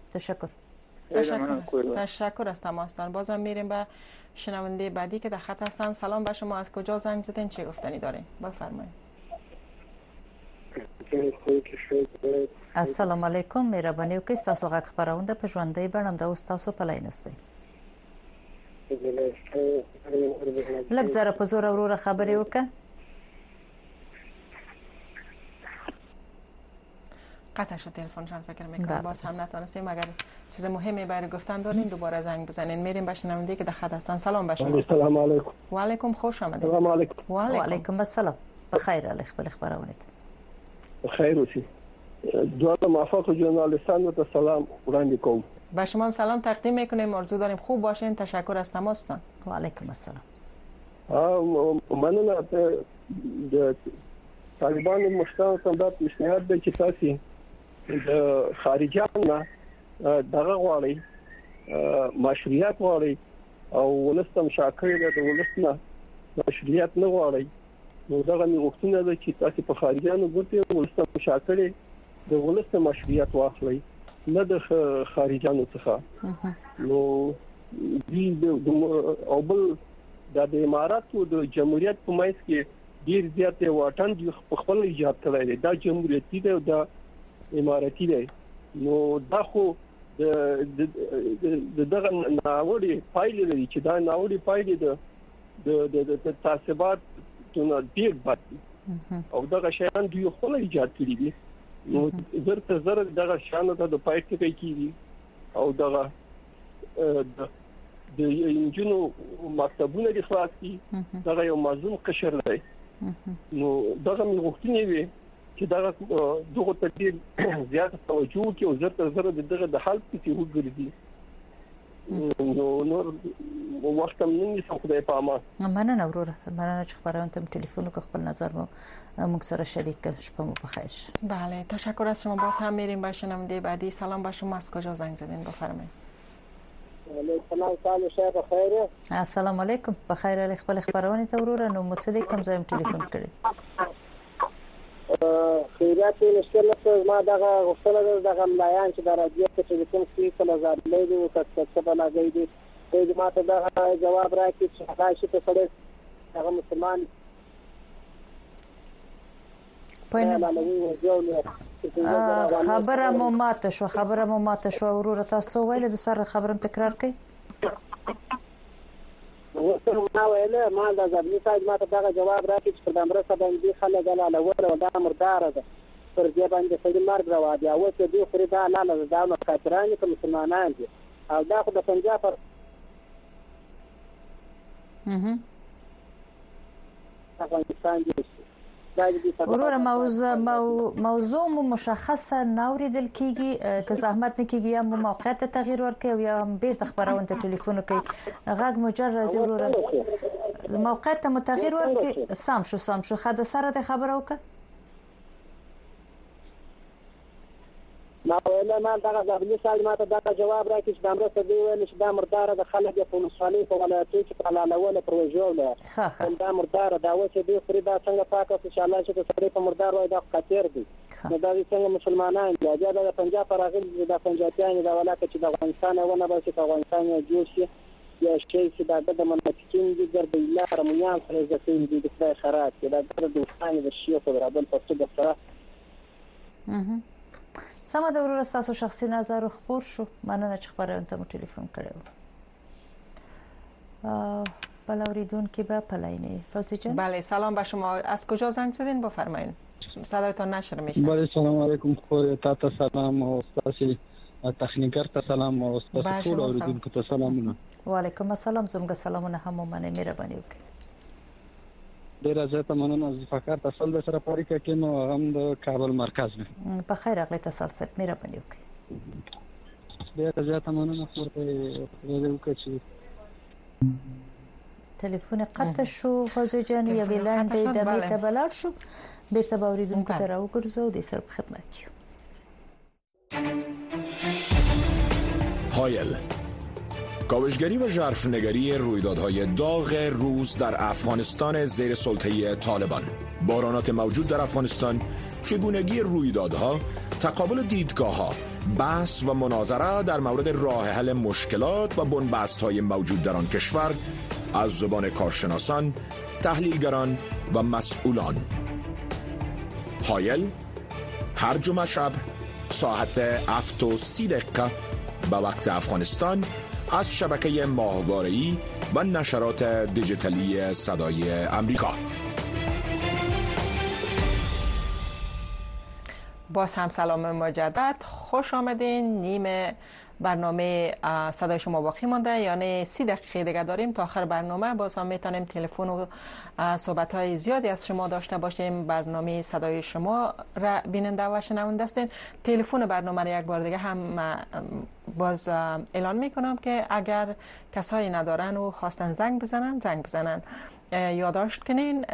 تشکر از تماستان. بازم میریم به شنونده بعدی که در خط هستن. سلام به شما از کجا زنگ زدین چه گفتنی دارین بفرمایید. السلام علیکم مهرباني وکړئ تاسو غږ خبرونه په ژوندۍ بڼه د تاسو په لاین است. لږ زره په زور وروره خبرې وکړه. قطع شد تلفنشان فکر میکنم باز هم نتونستیم اگر چیز مهمی برای گفتن دارین دوباره زنگ بزنین. میریم به شنونده که در خط هستن. سلام به شما. سلام علیکم. و علیکم خوش آمدید. سلام علیکم. و علیکم السلام. بخیر علی خپل خبرونه. بخیر اوسئ. دوه موفق ژورنالیستانو ته سلام وړاندې کوم. به شما هم سلام تقدیم میکنیم. آرزو داریم خوب باشین. تشکر از تماستان. و علیکم السلام. مننه د طالبانو مشتاق ته د پیشنهاد د چې تاسو د خارجيانو دغه غواړي مشروعیت غواړي او ولستم شاکر د ولستنه مشروعیت نه غواړي نو دغه وختونه د چې تاسو په خارجيانو ګوتې ولستم شاکر د ولستنه مشروعیت واخلي نه د خارجيانو څخه نو دې او بل د امارات او د جمهوریت په مایس کې ډیر زیات واټن په خپل ایجاد کړی دی دا جمهوریتي دی او دا اماراتي دی نو دا خو دغه ناوړي پایلې لري چې دا ناوړي پایلې د تعصبات څخه ډیر بد او دغه شیان دوی خپل ایجاد کړی دي نو زر دغه شان ته د پایټ کې کیږي او دغه د انجنونو مکتبونه د خلاصي دغه یو مظلوم قشر دی نو دغه غوښتنې وي چې دغه تدبیر زیات توجه کوي او زر دغه د حل په تیو ګرځي نو وخت هم نه څه خدای په امان مننه وروره مننه چې خبرونه تم ټلیفون کو خپل نظر مو موږ سره شریک کړ شپه مو بخیر. بله تشکر از شما. باز هم میریم به شنونده بعدی. سلام به شما. از کجا زنگ زدین بفرمایید. السلام علیکم بخیر علی خپل خبرونه ته وروره نو متصل کوم ځای ټلیفون کړی خیرات نشته ما دغه غوښتنه دغه ملایان چې د رادیو په ټلیفون کې کله ځلې دي او څه بلا گئی دي دوی ما ته دا جواب راکړي چې دا شي ته سره هغه مسلمان خبره مو ماته شو وروره تاسو ویل د سره خبرم تکرار کړئ ما ویله ما د ځبلی ساج ما ته دا جواب راکړي چې د امریکا باندې خلک غلاله ور او دا مردار ده پر دې باندې خلک مرګ راو دي او څه دوی خوري دا لاله دا نو کاترانه کوم مسلمانان دي او دا خو د پنجاب افغانستان دي وروره موضوع مشخصه نوریدل کیږي که زحمت نه کیږي یا موقعیت تغییر ورکړي او یا بیرته خبرونه ته ټلیفون کوي غږ مجرد وروره موقعیت ته تغییر ورکړي سم شو خاطر سره د خبرو وکړه ما ویله ما دغه ځبلی سال ما ته دا جواب راکړي چې د امریکا دی ویل چې دا مردار د خلک په مصالح په ولایتو کې په لاله پروژه دا مردار دا و چې دوی خوري دا څنګه پاکه ان شاء الله چې سړي په مردار وای دا خطر دي نو دا څنګه مسلمانان دي دا د پنجاب راغلي د پنجابیان دا ولاکه چې د افغانستان ونه به چې افغانستان جوړ شي یا شي چې دا د منافقین دي ګرځي الله رميان سره ځکه دي د خیرات دا د دوستانه د شیعه په برابر په څه سره سم د وروره تاسو شخصي نظر خبر شو مننه چې خبرونه ته ټلیفون کړو بلاوریدون که به پلاینه فوزی جان. بله سلام به شما. از کجا زنگ زدین بفرمایید صدایتان نشر میشه. بله سلام علیکم خور تا سلام و استاد تخنیکر ته سلام او استاد ټول اوریدونکو ته سلامونه. وعلیکم السلام زموږ سلامونه هم منه مهرباني وکړئ. ډیر زیاته مننه از فقر تاسو د سره پاریکا کې نو هم د کابل مرکز نه په خیر اغلی تاسو سره مهرباني وکړئ. ډیر زیاته مننه ورته وکړئ چې تلیفون قطع شو فوزی جان یا ویلاندې د میته بلار شو بیرته باوریدونکو ته راوګرځو د سر په خدمت یو. هایل کاوشگری و ژرفنگری رویدادهای داغ روز در افغانستان زیر سلطه طالبان. بحرانات موجود در افغانستان، چگونگی رویدادها، تقابل دیدگاه‌ها، بحث و مناظره در مورد راه حل مشکلات و بنبست‌های موجود در آن کشور از زبان کارشناسان، تحلیلگران و مسئولان. هایل هر جمعه شب ساعت 7:30 به وقت افغانستان از شبکه ماهواره‌ای و نشرات دیجیتالی صدای آمریکا. باز هم سلام مجدد، خوش آمدین. نیمه برنامه صدای شما باقی مانده، یعنی 30 دقیقه دیگه داریم تا آخر برنامه. باز هم میتونیم تلفن و صحبت های زیادی از شما داشته باشیم. برنامه صدای شما را بیننده و شنونده هستین. تلفن برنامه را یک بار دیگه هم باز اعلان میکنم که اگر کسایی ندارن و خواستن زنگ بزنن یادداشت کنین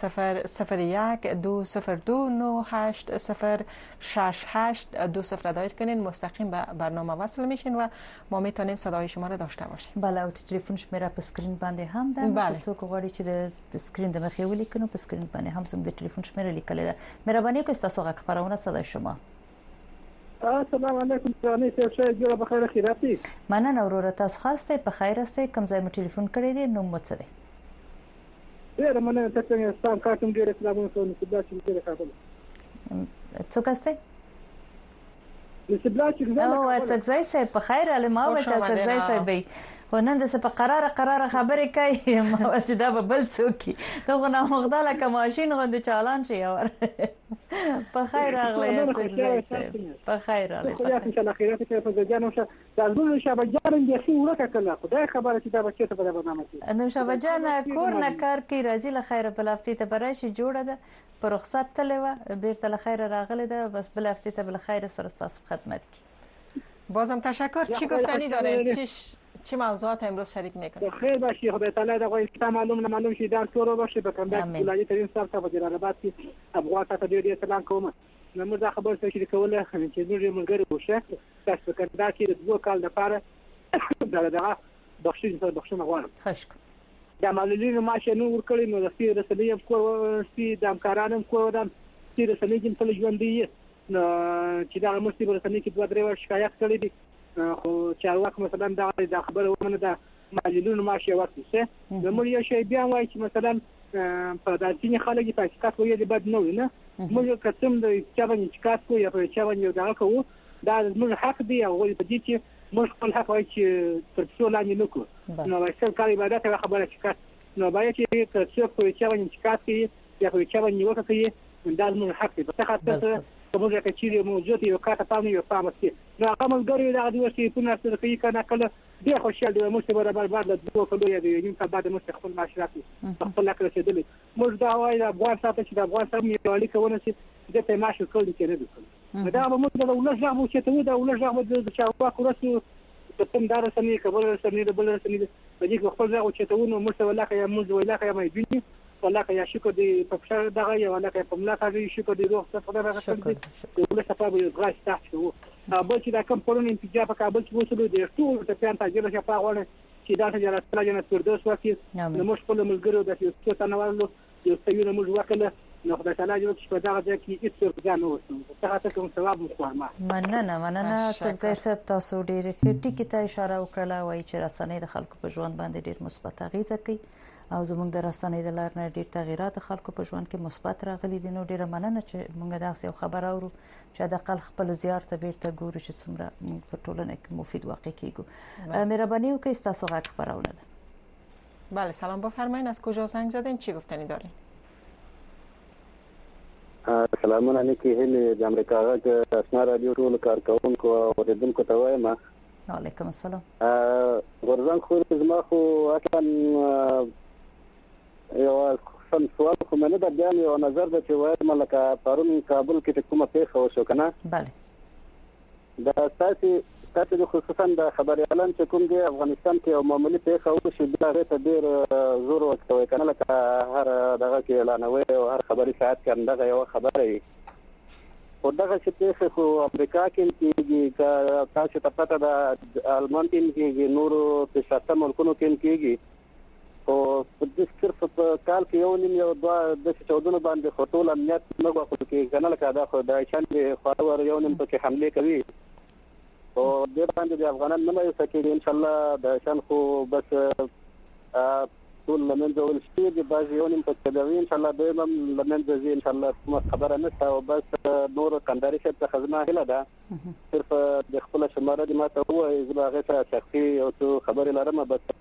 00120298068 دایت کنین، مستقیم به برنامه وصل میشین و ما میتونیم صدای شما را داشته باشیم. بله او تلفن شمیره په سکرین باندې هم ده. بله. څوک غواړي چې د سکرین د مخې ولیکنو په سکرین باندې هم زموږ د تلفن شمیره لیکل ده. مهرباني وکړئ تاسو غږ خبرونه صدای شما. السلام علیکم جانې څه جوړه بخیر خیراتی. مننه وروره تاسو خواسته په خیر است کوم ځای مو تلفن کړی دی نو مو څه دی؟ ډیر مننه تاسو ستاسو کارتون ډیر اسلامونه کوي چې دا چې ډیر کابل څوک استه نسبلا چې او څنګه سه په خیر علي ما و چې څنګه سه به ونن د څه په قرار خبرې کوي ما و چې دا به بل څوکي ته غو نه مخداله کماشین غوند چالان شي اور په خیر اغلی په خیر علي خو یا ان شاء الله خیرات ته په ځانو شه د زړه شابه جان دې شي ورکه کله خدای خبره چې دا بچی ته په برنامه کې نو شابه جان کور نه کار کوي راځي له خیره بل هفته ته براشي جوړه ده پر رخصت تلوه بیرته له خیره راغله ده بس بل هفته ته بل خیر سره تاسو خدمت کی بازم تشکر چی گفتنی دارین چی موضوعات امروز شریک میکنید خیر باشی خدای تعالی دا غوښتل معلوم شي دا ټول باشه په کوم ځای ولایت ترين صاحب ته په جلالآباد کې افغان ته ډیر سلام کوم نو موږ دا خبر څه چې کوله چې موږ ملګری وشه تاسو کنده کې د 2 کال لپاره دا بخښنه غواړم خوش دا معلولینو ماشه نو ورکړی نو د سیر رسنۍ کور سي د امکارانو کور د سیر رسنۍ کې تل ژوند دی نو چې دا مستي رسنۍ کې 2-3 شکایت کړی دي خو چارواک مثلا دا خبره ومنه دا معلولینو ماشه ورته نو موږ یو شی بیا وایي چې مثلا په داسې خلک په حقیقت وایي بد نه وي نه موږ کتم د چا باندې شکایت کوو یا په چا باندې دا کوو دا موږ حق دی او په دې چې موږ خپل حق وایي چې تر څو لاندې نکړو نو وایي کار عبادت او خبره شکایت نو باید چې تر څو په چا باندې شکایت کوي یا په چا باندې وکړي دا موږ حق دی په خاطر موږ کچېری موجود یو کاته پام یو پام سي نو هغه ملګری دا د وشي په ناس سره کوي کنه کله ډیر خوشاله دی موږ برابر بعد د دوه کلو یا د نیم کال بعد موږ خپل معاشرت خپل لکه رسیدلی موږ دا وایي د افغان سره چې د افغان سره یو اړیکه ونسي د ته معاش کول دي نه دي دا به موږ د ولژ راغو چې ته دا ولژ راغو د چاوا کورسو د تم دار سمې کبل سمې د بل سمې د دې خپل راغو چې ته ونو موږ ولکه یا موږ ولکه یا مې دي ولکه یا شکر دی په فشار دغه یا ولکه په ملاقات دی شکر دی روح څه خبره راځي د ولې صفه به غاښ تاسو بل چې دا کوم پرون انتجاب په کابل کې وصلو دي ټول ته پیان تاجر شه په غوړ چې دا ته جلسه جنت فردوس وکي نو موږ خپل ملګرو د یو څه تنوالو یو څه یو موږ وکړه نو خدای تعالی دې چې په دغه ځای کې هیڅ ځان نه وسو څه هڅه کوم ثواب مخورما مننه څنګه سب تاسو ډیر خېټی کې ته اشاره وکړه وایي چې رسنۍ د خلکو په ژوند باندې ډیر مثبت اغیزه کوي او زموږ د رسنۍ د لار نه ډیر تغیرات خلکو په ژوند کې مثبت راغلي دي نو ډیر مننه چې موږ داسې خبر اورو چې د خپل خپل زیار ته بیرته ګورو چې څومره موږ په ټولنه کې مفید واقع کیږو مهرباني وکړئ تاسو غږ خبرونه ده بله سلام بفرمایید از کجا زنگ زدین چی گفتنی دارین سلامونه علیکم هله د امریکا غږ اسنا رادیو ټول کارکونکو او اوریدونکو ته وایم وعلیکم السلام ورزان خو زما خو اصلا یو سم سوال خو منه د بیان یو نظر د چې وای ملکه پرون کابل کې کومه پیښه وشو کنه bale دا تاسو د خصوصا د خبري اعلان چې کوم دی افغانستان کې یو معمولی پیښه وشو د ته ډیر زور ورکوي کنه لکه هر دغه کې اعلانوي او هر خبري ساعت کې دغه یو خبره وي او دغه چې پیښه خو امریکا کې کېږي تاسو ته پته د آلمان کې نورو په شاته ملکونو کې کېږي او په دې صرف په کال کې یو نیم یو دوه د چودونو باندې خطول امنیت نه غوښتل کې کنه لکه دا خو د شاندې خاور یو نیم په کې حمله کوي او دې باندې د افغانان نه مې سکه ان شاء الله د شان خو بس ټول لمن ډول شي د باز یو نیم په کې ان شاء الله دیم لمن ځي ان شاء الله خبره نه او بس نور کنداري څخه خدمه هله ده صرف د خپل شماره د ماته هو زما غیره شخصي او خبره لرم بس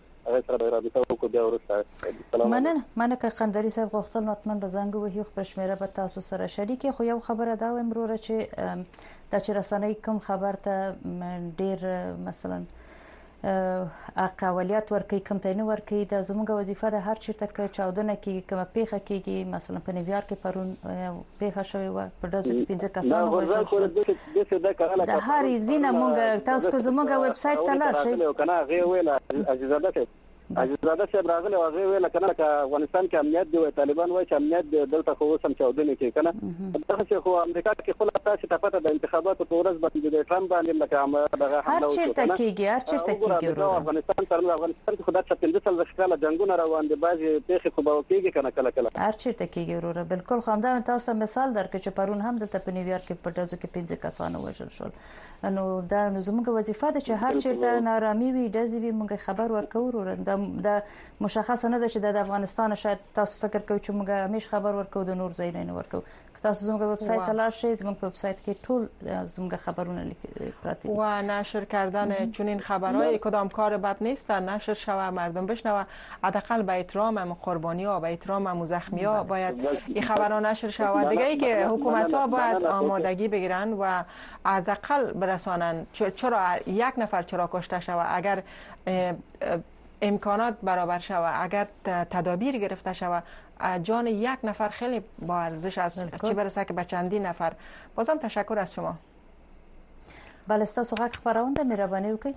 مننه که قندری صاحب غوښتل مطمئن به زنګ وهي خو شمیره به تاسو سره شریک خو یو خبره دا امروره چې د چرسنۍ کوم خبر ته ډیر مثلا اقاولیت ورکي کوم ته نه ورکي د زموږ وظیفه ده هر چیرته کې چاودنه کې کوم پیښه کېږي مثلا په نیویارک کې پرون پیښه شوې و په داسې 15 کسانو وژل د هر زینه مونږ تاسو کو زموږ ویب سټ ته لاړ شئ کنه غي ویل عزیزاده صاحب راغله او غي ویل کنه که افغانستان کې امنیت دی طالبان وایي چې امنیت دلته خو سم چاودنه کې کنه دغه چې خو امریکا کې خپل تاسو ته پته د انتخاباتو په ورځ باندې د ټرمپ باندې لکه دغه حمله وکړه هر چیرته کېږي افغانستان کې خدای ته 15 ځله جنگونه روان دي بعضي پیښې خو به کېږي کنه کله هر چیرته کېږي وروره بالکل خو همدا تاسو مثال درکړم چې پرون هم دلته په نیویارک کې په دازو کې 15 کسانو وژل شول نو دا زموږ وظیفه ده چې هر چیرته نارامي وي دزي وي موږ خبر ورکو وروره د مشخص نه ده چې د افغانستان شاید تاسو فکر کوئ چې موږ همیش خبر ورکو د نور ځایونو نه ورکو تاسو زموږ ویب سایت ته لاړ شئ زموږ په ویب سایت کې ټول زموږ خبرونه پراته دي و نشر کردن چنین خبرهای کدام کار بد نیست نشر شوه مردم بشنوه حداقل به احترام هم قربانی ها به احترام هم زخمی ها باید این خبرها نشر شوه دیگه ای که حکومت ها باید آمادگی بگیرن و حداقل برسانن چرا یک نفر چرا کشته شوه اگر امکانات برابر شوه اگر تدابیر گرفته شوه جان یک نفر خیلی با ارزش است چه برسه که به چندین نفر. بازم تشکر از شما. بله تاسو غږ خبرونده مهرباني وکړئ.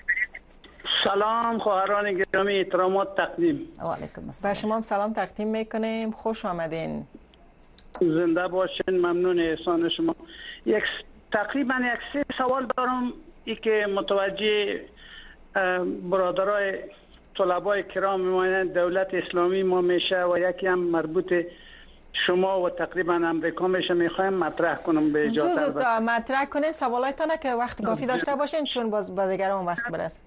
سلام خواهران گرامی احترامات تقدیم. و علیکم السلام. به شما هم سلام تقدیم میکنیم خوش آمدین. زنده باشین ممنون احسان شما. تقریبا یک 3 سوال دارم ای که متوجه برادرای طلبای کرام میمانند دولت اسلامی ما میشه و یکی هم مربوط شما و تقریبا امریکا میشه میخوایم مطرح کنم به اجازه زود مطرح کنین سوالایتان که وقت کافی داشته باشین چون باز دیگران وقت برسه.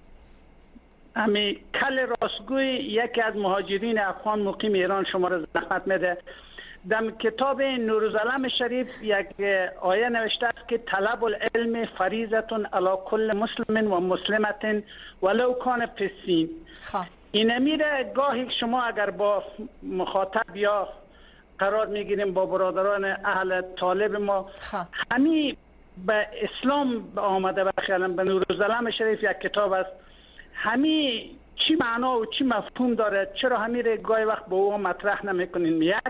امی کل راستگوی یکی از مهاجرین افغان مقیم ایران شما را زحمت میده در کتاب نورالعلم شریف یک آیه نوشته است که طلب العلم فریضه علی کل مسلم و مسلمه ولو کان فی الصین. این میره گاهی شما اگر با مخاطب یا قرار میگیریم با برادران اهل طالب ما همین به اسلام آمده بخیالم به نورالعلم شریف یک کتاب است همین چی معنا و چی مفهوم داره چرا همین رو گاهی وقت با او مطرح نمیکنین. یک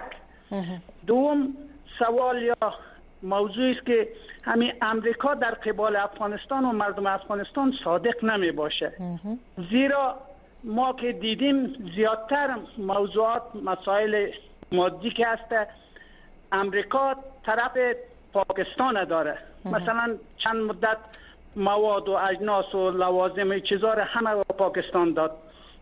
دوم سوال یا موضوعی است که همین امریکا در قبال افغانستان و مردم افغانستان صادق نمی باشه زیرا ما که دیدیم زیادتر موضوعات مسائل مادی که هست امریکا طرف پاکستان داره مثلا چند مدت مواد و اجناس و لوازم چیزا رو همه به پاکستان داد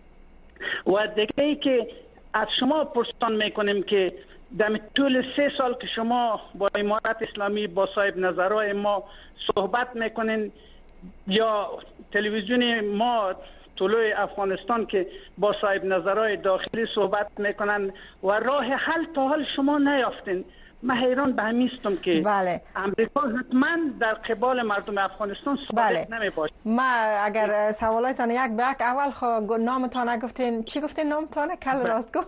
و دیگه ای که از شما پرسان میکنیم که در طول 3 سال که شما با امارت اسلامی با صاحب نظرهای ما صحبت میکنین یا تلویزیون ما طلوع افغانستان که با صاحب نظرهای داخلی صحبت میکنن و راه حل تا حال شما نیافتین من حیران به همین هستم که بله. امریکا حتما در قبال مردم افغانستان صادق نمی باشه. ما اگر سوالایتان یک به یک اول نامتان نگفتین چی گفتین نامتان کل راستگو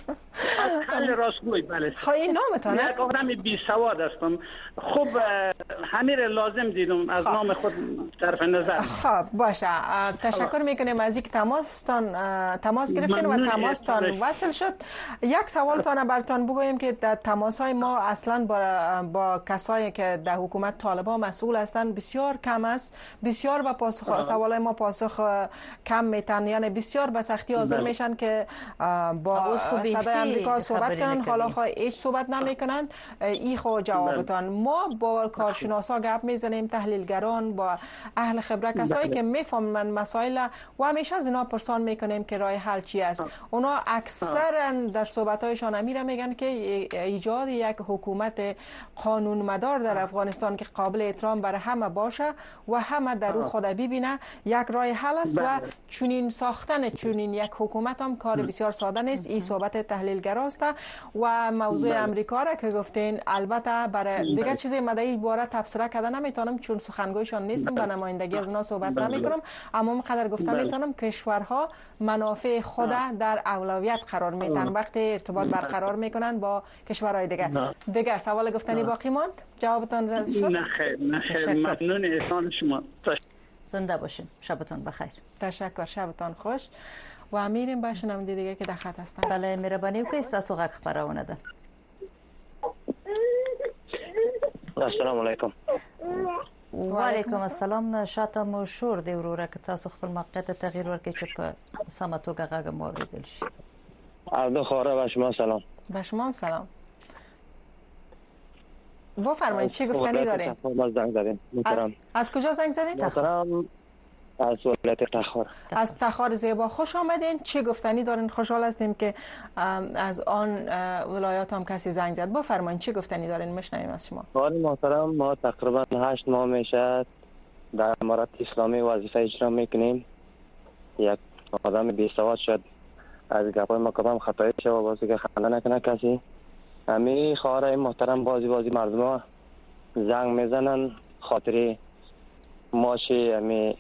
کل راستگوی بله این نامتان است یک آدم بی سواد هستم خب همین لازم دیدم از نام خود طرف نظر. خب باشه تشکر میکنیم از اینکه تماس گرفتین و تماستان وصل شد. یک سوالتان براتون بگویم که در تماسهای ما اصلا با کسایی که در حکومت طالبان مسئول هستند بسیار کم است بسیار به پاسخ سوالای ما پاسخ کم میتن یعنی بسیار به سختی حاضر میشن که با صدای امریکا صحبت کنن حالا هیچ صحبت نمیکنن ای خو جوابتان ما با کارشناسا گپ میزنیم تحلیلگران با اهل خبره کسایی که میفهمن مسائل و همیشه از اینا پرسان میکنیم که راه حل چی است اونا اکثرا در صحبتایشان میره میگن که ایجاد یک حکومت قانون مدار در افغانستان که قابل احترام برای همه باشه و همه در او خود ببینه یک راه حل است و چنین ساختن چنین یک حکومت هم کار بسیار ساده نیست این صحبت تحلیلگراست و موضوع امریکا را که گفتین البته برای دیگه چیزی مدعی باره تفسیر کردن نمیتونم چون سخنگویشان نیستم و نمایندگی از اونا صحبت نمیکنم اما قدر گفتم میتونم کشورها منافع خود در اولویت قرار میدن وقتی ارتباط برقرار میکنن با کشورهای دیگه سوال گفتنی باقی ماند جوابتان رد شد نه خیر ممنون احسان شما زنده باشین شبتون بخیر تشکر شبتان خوش و میریم با شنونده دیگه که در خط هستن. بله مهربانی وکړئ تاسو غږ خبرونه ده. السلام علیکم. و علیکم السلام شاته مو شور دی وروره که تاسو خپل موقعیت تغییر ورکړئ چې په سمه توګه غږ مو اوریدل شي. عبدو خواره به شما سلام. به شما هم سلام. بفرمایید چی گفتنی دارین؟ از کجا زنگ زدین؟ از ولایت تخار. از تخار زیبا خوش آمدین. چی گفتنی دارین؟ خوشحال هستیم که از آن ولایات هم کسی زنگ زد. بفرمایید چی گفتنی دارین؟ میشنویم از شما. آقای محترم ما تقریبا 8 ماه میشه در امارت اسلامی وظیفه اجرا میکنیم. یک آدم بی‌سواد شد از گپای ما کدام خطایی شد واسه که خنده نکنه کسی. امی خواهرای محترم بازی مردم زنگ میزنن خاطر ماشی امی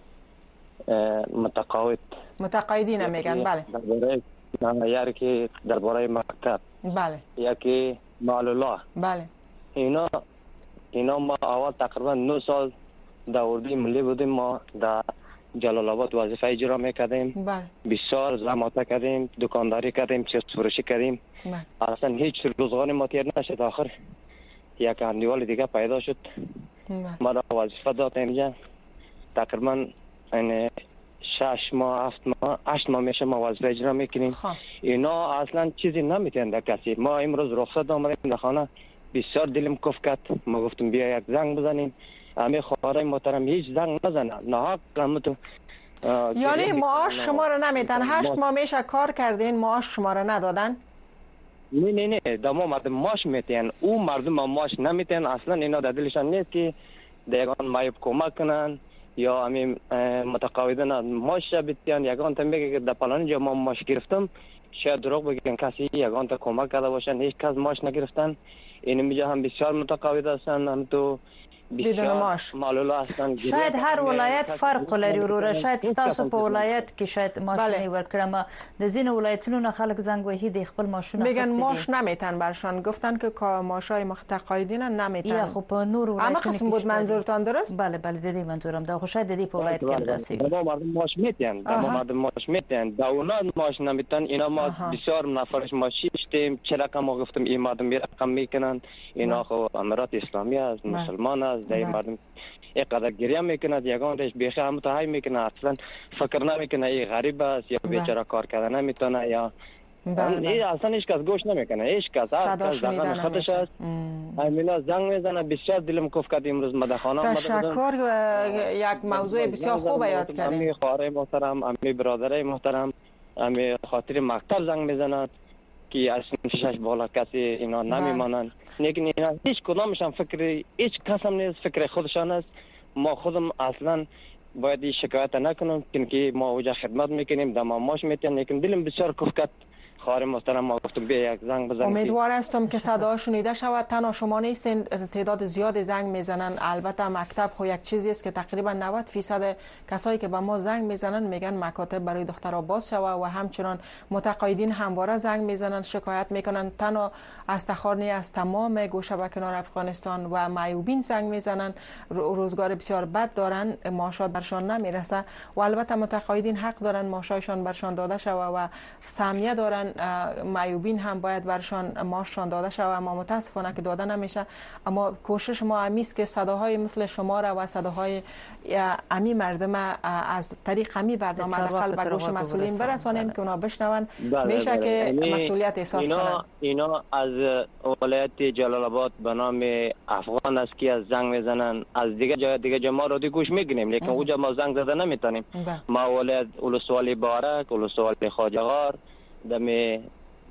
متقاعدین میگن. بله. یکی درباره مکتب، بله، یکی معلولا. بله. اینا ما اول تقریبا 9 سال در اردوی ملی بودیم. ما در جلال آباد وظیفه اجرا میکردیم. بله. بسیار زحمت کردیم، دکانداری کردیم، چیز فروشی کردیم. بله. اصلا هیچ روزگاری ما تیر نشد. آخر یک اندیوال دیگه پیدا شد. بله. ما را وظیفه داد اینجا تقریبا 6 ماه 7 ماه 8 ماه میشه ما وظیفه اجرا میکنیم. اینا اصلا چیزی نمیتونن کسی. ما امروز رخصت آمدیم در خانه، بسیار دلم کف کرد. ما گفتم بیا یک زنگ بزنیم. همه خواهرای محترم هیچ زنگ نزنن، ناحق تو. یعنی معاش شما را نمیدن؟ 8 ماه میشه کار کردین معاش شما را ندادن؟ نه دما مردم معاش میتین، او مردم معاش نمیتین. اصلا اینا در دلشان نیست که دیگان مایب کمک کنن یا همین متقاعدین معاش بتین. یگان تا میگه که در پلان جا ما معاش گرفتم، شاید دروغ بگن کسی یگان تا کمک کرده باشن، هیچ کس معاش نگرفتن. این میجا هم بسیار متقاعد هستن، هم تو بدون معاش معلولا هستن. شاید هر ولایت فرق لري ورور. شاید تاسو په ولایت کې شاید ماشین ورکړم. د زین ولایتونو نه خلک زنگ وهي د خپل ماشین میگن معاش نمیتن برشان. گفتن که معاشای متقاعدین نمیتن. یا خب په نور ولایتونو اما قسم بود منظورتان درست؟ بله د دې منظورم دا. خو شاید د دې په ولایت کې داسي ما مردم معاش میتن، ما مردم معاش میتن، دولت معاش نمیتن. اینا ما بسیار نفرش معاش شدیم. چه رقم ما گفتم این مردم می رقم میکنن. اینا خب امارات اسلامی است، مسلمان است. در مردم یک قدر گریه میکنه، یگان رش بیخی هم تایی میکنه. اصلا فکر نمیکنه این غریب است یا بیچاره کار کردن نمیتونه یا اصلا هیچ کس گوش نمیکنه. هیچ کس زبان خودش است. همینا زنگ میزنه. بسیار دلم کف کرد امروز مدخانه. تشکر. یک موضوع بسیار خوب یاد کردیم. امی خواهرای محترم، امی برادرای محترم، امی خاطر مکتب زنگ میزنند که از 6 بالا کسی اینا نمیمانند. لیکن اینا هیچ کدامشان فکر هیچ کس هم نیست، فکر خودشان است. ما خودم اصلا باید شکایت نکنم که ما اوجا خدمت میکنیم، دماماش میتیم. لیکن دلم بسیار کف کرد. خواهر محترم ما گفتم بیا یک زنگ بزنید. امیدوار هستم که صدا شنیده شود. تنها شما نیستین، تعداد زیاد زنگ میزنن. البته مکتب خو یک چیزی است که تقریبا 90% کسایی که به ما زنگ میزنن میگن مکاتب برای دخترها باز شوه و همچنان متقاعدین همواره زنگ میزنن، شکایت میکنن. تنها از تخارنی از تمام گوشه و کنار افغانستان و معیوبین زنگ میزنن. روزگار بسیار بد دارن، معاشات برشان نمیرسه و البته متقاعدین حق دارن معاششان برشان داده شوه و سهمیه دارن. معیوبین هم باید برشان معاششان داده شود، اما متاسفانه که داده نمیشه. اما کوشش ما همیست که صداهای مثل شما را و صداهای امی مردم از طریق امی برنامه حداقل به گوش مسئولین برسانیم که اونا بشنون. میشه که مسئولیت احساس کنند. اینا از ولایت جلال آباد به نام افغان است که از زنگ میزنن. از دیگه جا ما رادیو گوش میگیریم، لیکن اونجا ما زنگ زده نمیتونیم. ما ولایت ولسوالی بارک، ولسوالی خواجه‌غار، دمی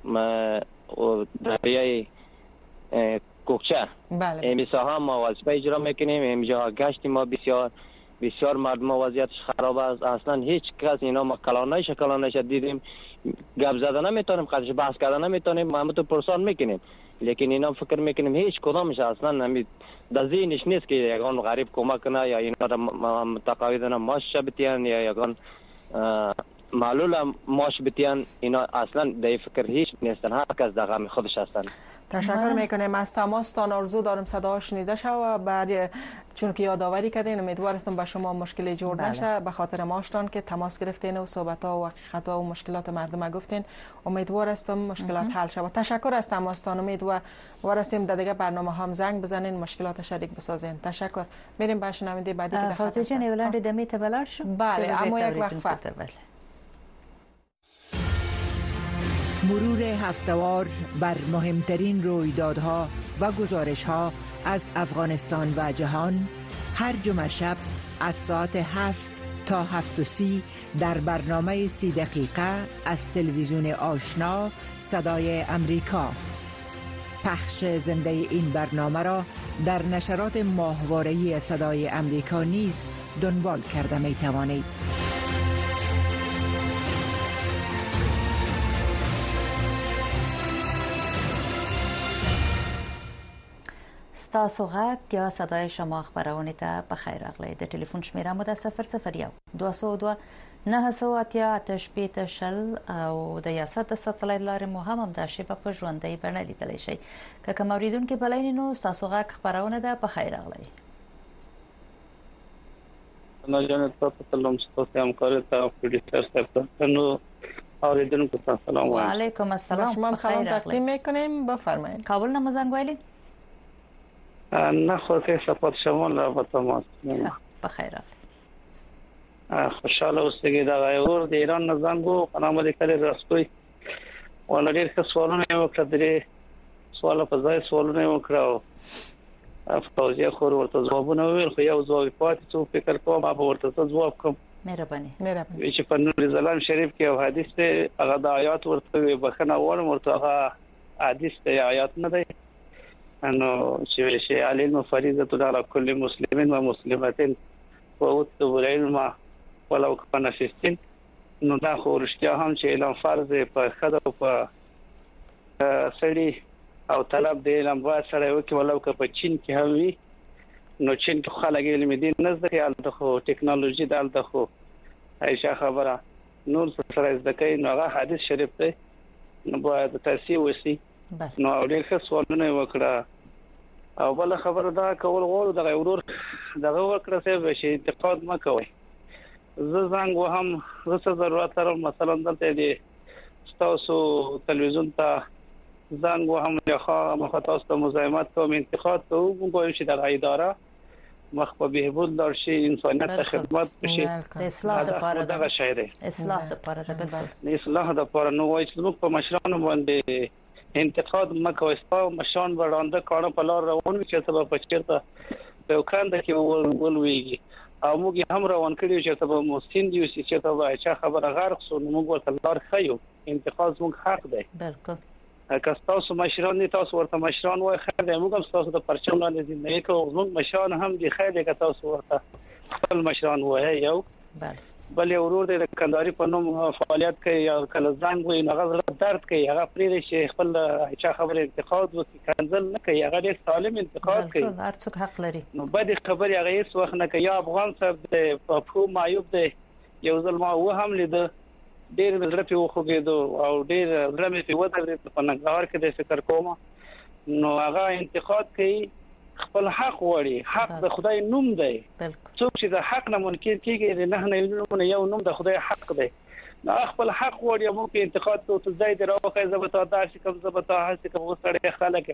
دریای کوکچه، امیسا هم ما وظیفه اجرا میکنیم. اینجا گشت ما بسیار مردم وضعیتش خراب است. اصلا هیچ کس اینا ما کلانش دیدیم، گپ زدن نمیتونیم، قضیه بحث کردن نمیتونیم. ما تو پرسان میکنیم، لیکن اینا فکر میکنیم هیچ کدامش اصلا نمی در ذهنش نیست که یگان غریب کمک کنه یا اینا را متقاعدین معاش بتین یا یگان معلول معاش بتین. اینا اصلا در فکر هیچ نیستن. هر کس در غم خودش هستن. تشکر میکنیم از تماستان. آرزو دارم صدا شنیده شود. بعد چون که یادآوری کردین، امیدوار هستم به شما مشکلی جور نشه. به خاطر ماشتان که تماس گرفتین و صحبت ها و حقیقت ها و مشکلات مردم گفتین، امیدوار هستم مشکلات حل شود. تشکر از تماستان. امیدوار هستیم در دیگه برنامه هم زنگ بزنین، مشکلات شریک بسازین. تشکر. میریم به شنونده بعدی که فاطمه جان اولاد دمی تبلار شو. بله، اما یک وقفه. مرور هفته‌وار بر مهمترین رویدادها و گزارش‌ها از افغانستان و جهان هر جمعه شب از ساعت 7 تا 7:30 در برنامه 30 دقیقه از تلویزیون آشنا صدای امریکا. پخش زنده این برنامه را در نشرات ماهواره‌ای صدای امریکا نیز دنبال کرده می توانید. ستاسو غږ یا صدای شما خبرونه ته بخیر راغلی. د ټلیفون شمیره مو د 001 202 988 شل او د یاست د ساتلایت لارې مو هم د شبکې په ژوندۍ بڼه لیدلی شئ. که کوم اوریدونکو بلین نو ستاسو غږ خبرونه ده بخیر راغلی. نه جنت تاسو سلام ستاسو همکار ته پروډوسر صاحب نو اوریدونکو ته سلام و علیکم السلام. شما سلام تقدیم میکنیم. بفرمایید. کابل نه زنگ ویلی؟ نه خودت سپاس شما لا تماس بخیر. خوشاله اوسئ. دا اور د ایران نه زنګو په نامه لیکل راستوي ولر ډېر سوالونه وکړه. درې سوال په ځای سوالونه وکړه. فوزیه خور ورته ځوابونه ویل خو یو ځواب پاتې څو فکر کوم ما ورته ځواب کوم. مهرباني. چې په نور زلال شریف کې یو حدیث ته هغه د آیات ورته بخنه ورم ورته هغه حدیث ته آیات نه دی انه چې شی علم فریضه علی کل مسلم و مسلمه و العلم ولو كان فيستين نو دا خو رښتیا هم چې علم فرض په خدای په سړي او طلب دی علم با سره وکي ولو که په چین کې هم وي نو چین کې خلک علم دي نه زده الته خو ټیکنالوژي د الته خو عائشہ خبره نور سره زده کوي نو هغه حدیث شریف دی نو باید تاسو وسی نو ډېر ښه سوالونه وکړه. او بل خبره دا کول غوړ دغه ورور دغه وکړه چې انتقاد ما کوي. زه زنګ وهم زه ضرورت لرم مثلا دلته دي تاسو تلویزیون ته زنګ وهم یا مخه تاسو ته مزاحمت کوم انتقاد کوم کوم چې د اداره مخ په بهبود لار شي انسانیت ته خدمت وشي د اصلاح لپاره دغه شی دی. اصلاح لپاره د اصلاح لپاره نو وایي چې موږ په مشرانو باندې انتقاد مکو استاو مشان وړاندې کانو په لار روان چې سبب پچیرته په وکاند کې ولويږي او موږ هم روان کړی چې سبب موسین دی چې ته چې خبره غرق سو موږ ورته لار خيو انتقاد موږ حق دی. بالکل. که تاسو مشران دي تاسو ورته مشران وای خیر دی موږ هم تاسو ته پرچم لاندې نه کوو موږ مشران هم دي خیر دی که تاسو ورته خپل مشران وای یو بل ورور د کندهاري په نوم فعالیت کوي یا کله زنګ وي نه غزل درد کوي هغه پرې شي خپل چې خبره انتقاد وکړي کنځل نه کوي هغه ډېر سالم انتقاد کوي. هر څوک حق لري. نو بده خبره هغه هیڅ وخت نه کوي. افغان صاحب د په معیوب دی یو ځل ما و هم لید ډېر زړه په خوګېدو او ډېر زړه مې په ودرې په نګار کې د فکر کوم نو هغه انتقاد کوي خپل حق وړي. حق د خدای نوم دی. څوک چې د حق نه منکر کیږي نه یو نوم د خدای حق دی. نو خپل حق وړي مو په انتقاد ته ځای دراوخه زبته داسې کوم زبته هڅه کوم وسړي خلک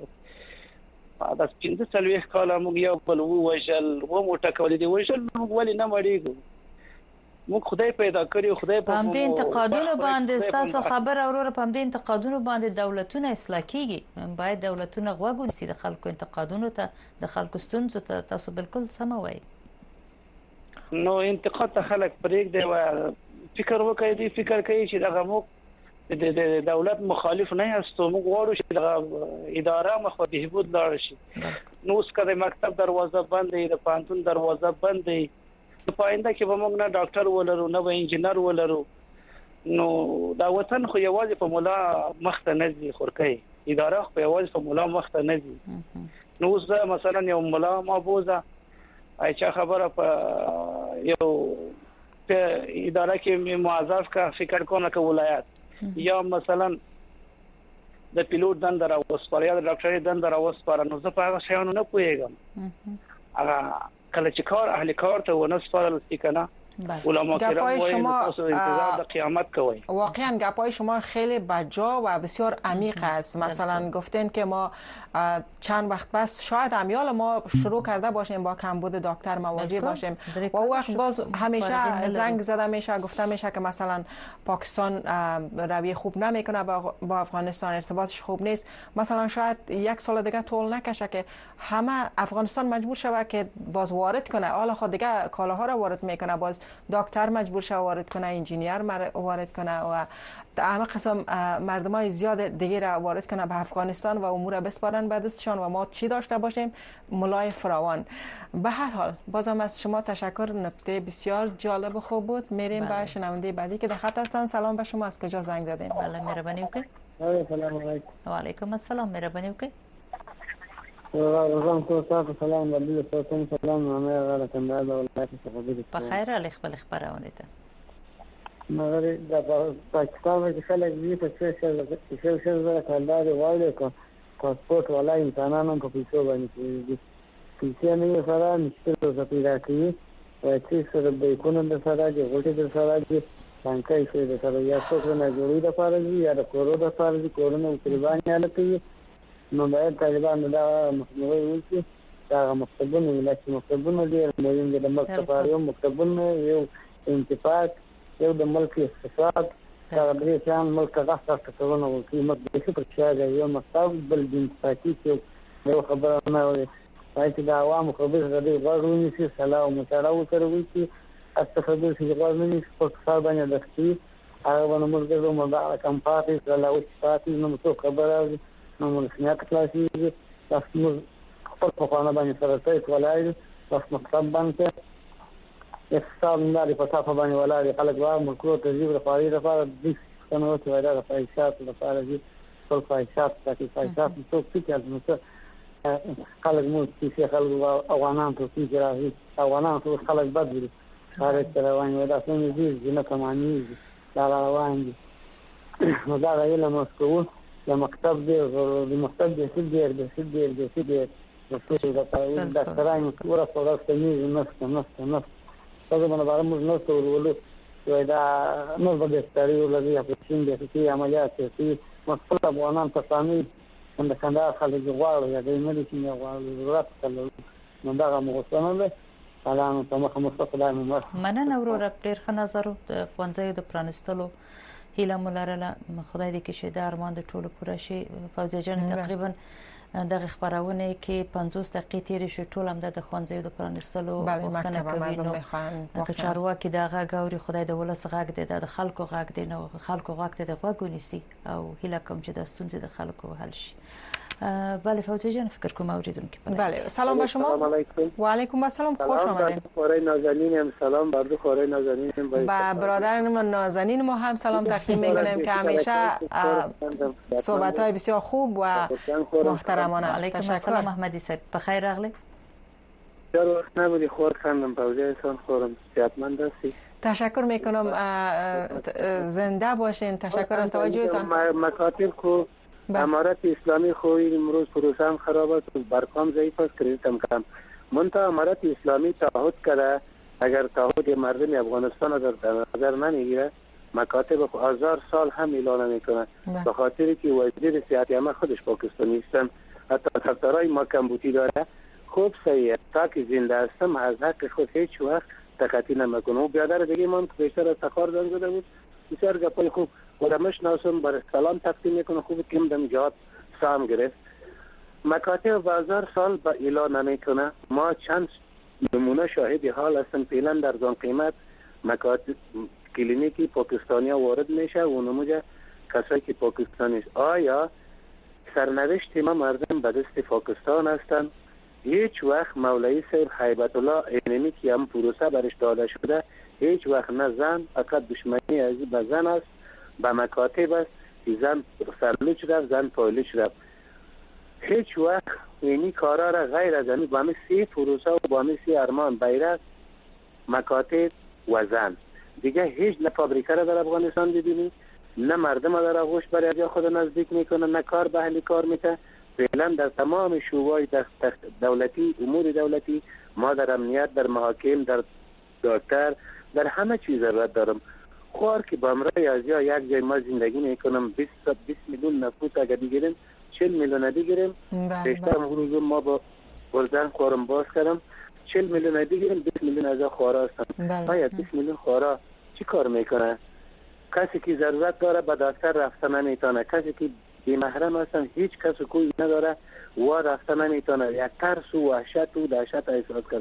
دا څنګه څلوي کاله موږ یو بل وژل و موټه کولې دی وژل موږ ولې نه مړیږو موږ خدای پیدا کړی خدای په دې انتقادونو باندې تاسو خبر اورور په دې انتقادونو باندې دولتونه اصلاح کیږي باید دولتونه غوږ ونیسي د خلکو انتقادونو ته د خلکو ستونزو ته تاسو بالکل سم وایي. نو انتقاد ته خلک پرېږ دی و فکر وکړي دي فکر کوي چې دغه موږ د دولت مخالف نه یاستو موږ غواړو چې دغه اداره مخ په بهبود لاړ شي. نو اوس کله مکتب دروازه بندې د پانتون دروازه بندې په آینده کې به موږ نه ډاکټر ولرو نه به انجینر ولرو نو دا وطن خو یوازې په مولا مخ ته نه ځي خورکۍ اداره خو یوازې په مولا مخ ته نه ځي. نو اوس مثلا یو مولا مابوزه ایچا خبره په یو په اداره کې موظف کا فکر کوم که ولایت یا مثلا د پیلوټ دنده راوسپاره یا د ډاکټرۍ دنده راوسپاره نو زه په هغه شیانو نه پوهیږم. هغه کله چې کار اهل کار ته ونسپارل کنه علما کرام انتظار د قیامت کوي. واقعا گپای شما خیلی بجا و بسیار عمیق است. مثلا گفتین که ما چند وقت پس شاید امیال ما شروع کرده باشیم با کمبود دکتر مواجه باشیم و وقت باز همیشه زنگ زده میشه گفته میشه که مثلا پاکستان رویه خوب نمیکنه با افغانستان ارتباطش خوب نیست. مثلا شاید یک سال دیگه طول نکشه که همه افغانستان مجبور شوه که باز وارد کنه حالا خود دیگه کالاها را وارد میکنه باز دکتر مجبور شوه وارد کنه انجینیر وارد کنه و همه قسم مردمای زیاد دیگه را وارد کنه به افغانستان و امور بسپارن به دستشان و ما چی داشته باشیم ملای فراوان. به هر حال بازم از شما تشکر. نکته بسیار جالب و خوب بود. میریم به شنونده بعدی که در خط هستن. سلام به شما. از کجا زنگ زدین؟ بله مهربانی وکړئ. سلام علیکم. و علیکم السلام. مهربانی وکړئ. روزان کو تاسو سلام علیکم تاسو سلام مې غواړم کنده د ولایت څخه په خیر علي خپل خبرونه ته مګر د پاکستان کې خلک دې په څه څه کنده دی وایي کو پاسپورت ولا انسانانو په پیسو باندې پیسې نه سره نشته د پیدا کوي او چې سره به کو نه سره د غوټي د سره د څنګه یې د سره یا څو نه جوړي د فارزي یا د کورو د فارزي کورونه قرباني الکوي نو باید طالبان دا مخنیوي وکړي دا مکتبونه ولایت مکتبونه ډېر مهم دي د مکتب یو مکتبونه یو انتفاق یو د ملک اقتصاد دا درې ځان ملک غاښه کارونه وکړي مکتب پر چا یو مکتب بل د انتفاقي یو خبره نه وي چې دا عوام خبره غوړي غوړونی سي سلام متراو سره وکړي استفاده چې غوړونی په څار باندې دستي هغه باندې موږ د مدار کمپاټي سره وښاتي نو څه خبره نو مسنیات کلاسي تاسو خپل په خانه باندې سره ته ولای تاسو مطلب باندې اقتصاد نه په تاسو باندې ولای خلک وا مکرو تجربه لپاره لپاره د څنګه وته وایي د فایشات لپاره دي ټول فایشات تاسو فایشات څو فکر نو څه خلک مو چې خلک افغانان ته چې راځي افغانان ټول خلک بد دي خارج روان وي دا څنګه دي نه کمانی دا روان دي نو دا غوښتل مسکو د مکتب دی د مکتب د سیدیر د سیدیر د سیدیر د څه د پاره د ډاکټرانو ټول په ورځ کې نه تاسو باندې باندې موږ نو ټول دا نو به ستاري ولري په څنګه چې عملیات چې مسله افغانان په ثاني د کندهار خلک غواړي د مدیسین غواړي ضرورت کړو نو دا موږ له سلام ته مخه مننه ورور ډیر ښه نظر د خوانځي د پرانستلو هیله مولرله خدای دې کې شه د ارمان د ټولو پوره شي فوزیه جان تقریبا دغه خبرونه کې 50 دقیقې تیرې شو ټول هم د خوانځي د پرانستلو وختونه کوي نو که چارواکي دغه غوري خدای د ولس غږ دی د خلکو غږ دی نو خلکو غږ ته د غوګونیسي او هیله کوم چې د ستونزې د خلکو حل شي بله فوزیه جان فکر کوم اوریدونکو بله سلام به شما و علیکم السلام خوش آمدید خورای نازنین هم سلام بر دو خورای نازنین هم با برادران من نازنین ما هم سلام تقدیم می‌کنیم که همیشه صحبت‌های بسیار خوب و محترمانه. علیکم السلام احمدی صاحب بخیر راغلی چرا وقت نبودی خور خندم فوزیه انسان خورم صحتمند هستی تشکر میکنم زنده باشین تشکر از توجهتان مکاتب کو امارت اسلامی خوی امروز پروسه هم خراب است برکام ضعیف است کردیت هم کم منتها امارت اسلامی تعهد کرده اگر تعهد مردم افغانستان را در نظر نمیگیره مکاتب 1000 سال هم اعلان میکنه به خاطر که وزیر صحت ما خودش پاکستانی هستن حتی دکترای ما کمبودی داره خوب صحیح تا که زنده هستم از حق خود هیچ وقت تقاطی نمیکنم و برادر دیگه من بیشتر از تخار زنگ زده بود بسیار گپای خوب ورمش ناسم بر سلام تقدیم میکنه خوب کم دم جواب سام گرفت مکاتب 1000 سال با اعلان نمیکنه ما چند نمونه شاهد حال هستن فعلا در زان قیمت مکاتب کلینیکی پاکستانی وارد میشه و نموجه کسایی که پاکستانی است آیا سرنوشت ما مردم به دست پاکستان هستند هیچ وقت مولوی صاحب هیبت الله اینمی که هم پروسه برش داده شده هیچ وقت نه زن فقط دشمنی از به زن است به مکاتب است که زن سرلوچ رفت زن پایلوچ رفت هیچ وقت اینی کارا را غیر از این با همی 3 پروسه و با همی 3 ارمان بیرق مکاتب و زن دیگه هیچ نه فابریکه را در افغانستان ببینی نه مردم در آغوش برای خود نزدیک میکنه نه کار به اهلی کار میکنه فعلا در تمام شعبه‌های دولتی امور دولتی ما در امنیت در محاکم در دکتر در همه چیز ضرورت دارم خوار که با امرای از یک جای ما زندگی میکنم 20 میلیون نفوس اگر بگیریم 40 میلیون بگیریم بیشتر روز ما با ورزن خورم باز کردم 40 میلیون بگیریم 20 میلیون از خوارا هستن آیا 20 میلیون خوارا چی کار میکنه کسی که ضرورت داره به دکتر رفتن نمیتونه کسی که بی محرم هستن هیچ کس کوی نداره و رفتن نمیتونه یک ترس و وحشت و دهشت احساس کرده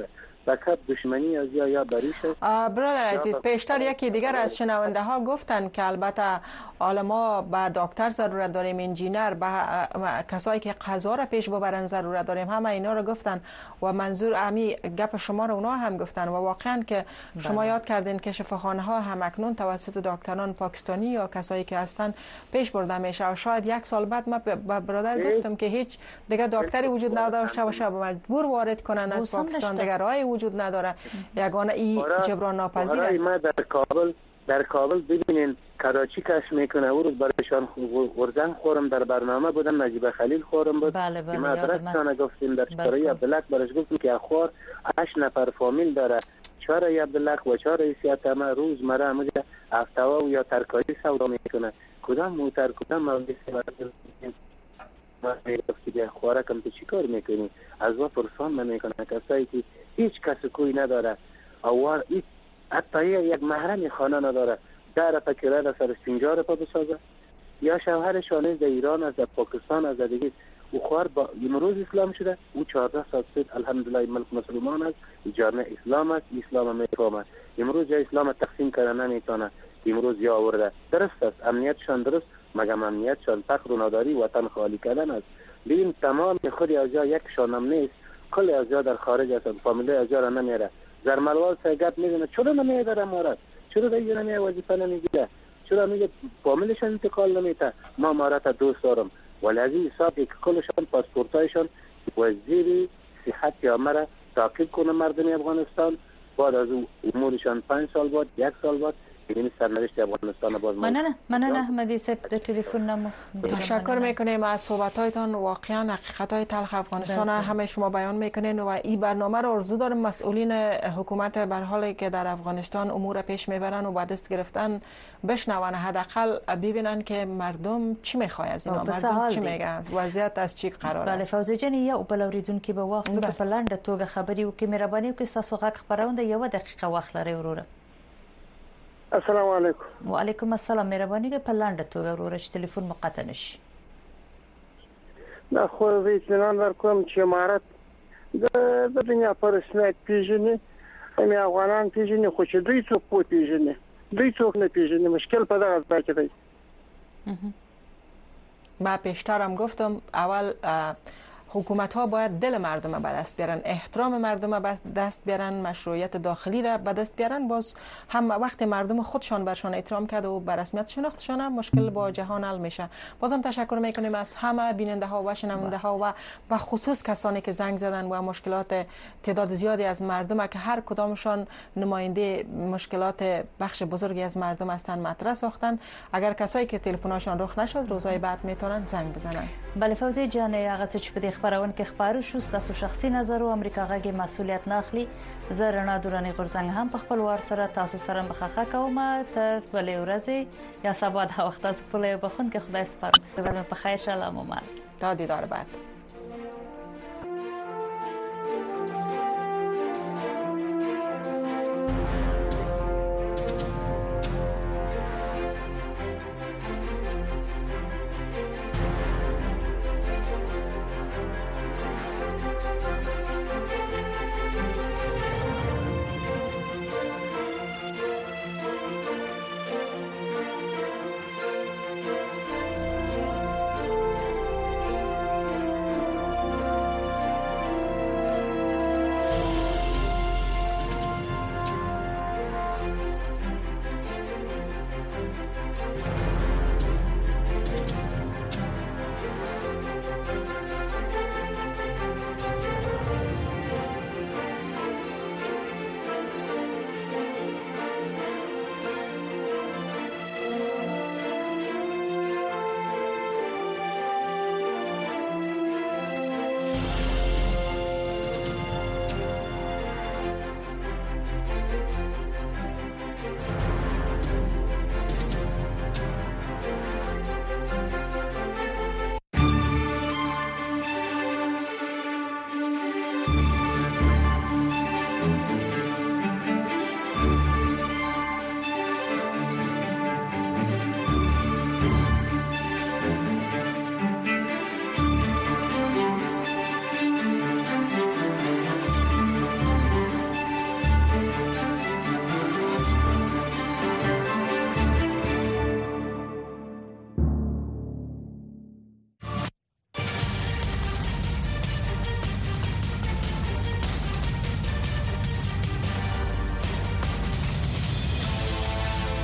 فقط دشمنی از یا بریش است. برادر عزیز، پیشتر یکی دیگر از شنونده ها گفتن که البته ما به دکتر ضرورت داریم، انجینر، به کسایی که قضا را پیش ببرن ضرورت داریم، همه اینا رو گفتن و منظور امی گپ شما رو اونا هم گفتن و واقعا که شما یاد کردین که شفاخانه ها هم اکنون توسط دکتران پاکستانی یا کسایی که هستن پیش برده میشه و شاید یک سال بعد ما به برادر گفتم که هیچ دیگه دکتری وجود نداشته باشه مجبور وارد کنن از پاکستان، دیگه راهی وجود نداره، یگانه ای جبران ناپذیر است. ما در کابل ببینین کراچی کش میکنه، او روز برایشان ورزنگ خورم در برنامه بودن، نجیب خلیل خورم بود که ما درستانه گفتیم در چهارای عبدالله برش گفتیم که اخوار 8 نفر فامیل داره، چهارای عبدالله و چهارای سیاتمه روز مره همه افتوا و یا ترکایی سودا میکنه، کدام موتر کدام مولی ما میگفتی که اخواره کم تو چی کار میکنی؟ از و پرسان نمیکنه، کسایی که هیچ کس کوی نداره اوار حتی یک محرم خانه نداره، در پکره در سر سنجار پا بسازه یا شوهرشان در ایران از در پاکستان از دیگه او خوار با امروز اسلام شده، او 14 سال شد الحمدلله ملک مسلمان است، جامعه اسلام است، اسلام میفهمه، امروز جای اسلام تقسیم کردن نمیتونه، امروز یا آورده درست است، امنیتشان درست، مگم امنیتشان فقر و نداری وطن خالی کردن است. ببین تمام خودی از جا یکشان هم نیست، کلی از جا در خارج است، فامیلی از جا را نمیره، زرملوال سگت میدونه چرا نمیداره مارد، چرا دیگه نمیه وظیفه نمیگیره، چرا میگه فامیلشان انتقال نمیته، ما مارت دوست دارم، ولی از این حساب که کلشان پاسپورتایشان وزیری صحت یا مرا تعقیب کنه مردم افغانستان، بعد از اون امورشان 5 سال بعد 1 سال بعد این سرنوشت افغانستان باز مننه احمدی صاحب در تلفن نمو. تشکر میکنیم از صحبت‌هایتان، واقعا حقیقت‌های تلخ افغانستان همه شما بیان میکنین و این برنامه رو آرزو دارم مسئولین حکومت به حالی که در افغانستان امور پیش میبرن و با دست گرفتن بشنون، حداقل ببینن که مردم چی میخواد از اینا، مردم چی میگن، وضعیت از چی قرار است. بله فوزی جان یو بلوریدون کې به وخت په لاندې توګه خبري وکړي، مهرباني وکړئ تاسو غږ خبرونه یو دقیقه وخت لري وروره. السلام علیکم. و علیکم السلام، مهرباني وکړئ په لاندې توګه وروره چې تلیفون مقطع نشي. دا خو زه اطمینان ورکوم چې امارت د دنیا په رسمیت پیژني، همې افغانان پیژني، خو چې دوی څوک پیژني، دوی څوک نه پیژني، مشکل په دغه ځای کې دی. ما پیشترم گفتم اول حکومت ها باید دل مردم به دست بیارن، احترام مردم به دست بیارن، مشروعیت داخلی را به دست بیارن، باز هم وقت مردم خودشان برشان احترام کرد و به رسمیت شناختشان مشکل با جهان حل میشه. بازم تشکر میکنیم از همه بیننده ها و شنونده ها و به خصوص کسانی که زنگ زدن و مشکلات تعداد زیادی از مردم که هر کدامشان نماینده مشکلات بخش بزرگی از مردم هستند مطرح ساختن. اگر کسایی که تلفنشان رخ نشد روزهای بعد میتونن زنگ بزنن. بله فوزی جان، هغه چې په دې خبرونه کې خبرو شو تاسو شخصي نظر او امریکا غږی مسؤلیت نه اخلي. زه رڼا دوراني غورځنګ هم په خپل وار سره تاسو سره مخه کوم تر بلې ورځې یا سبا د وخت تاسو په لې بخون کې خدای سپارم. په خیر سلام و مال. تا دیدار بعد.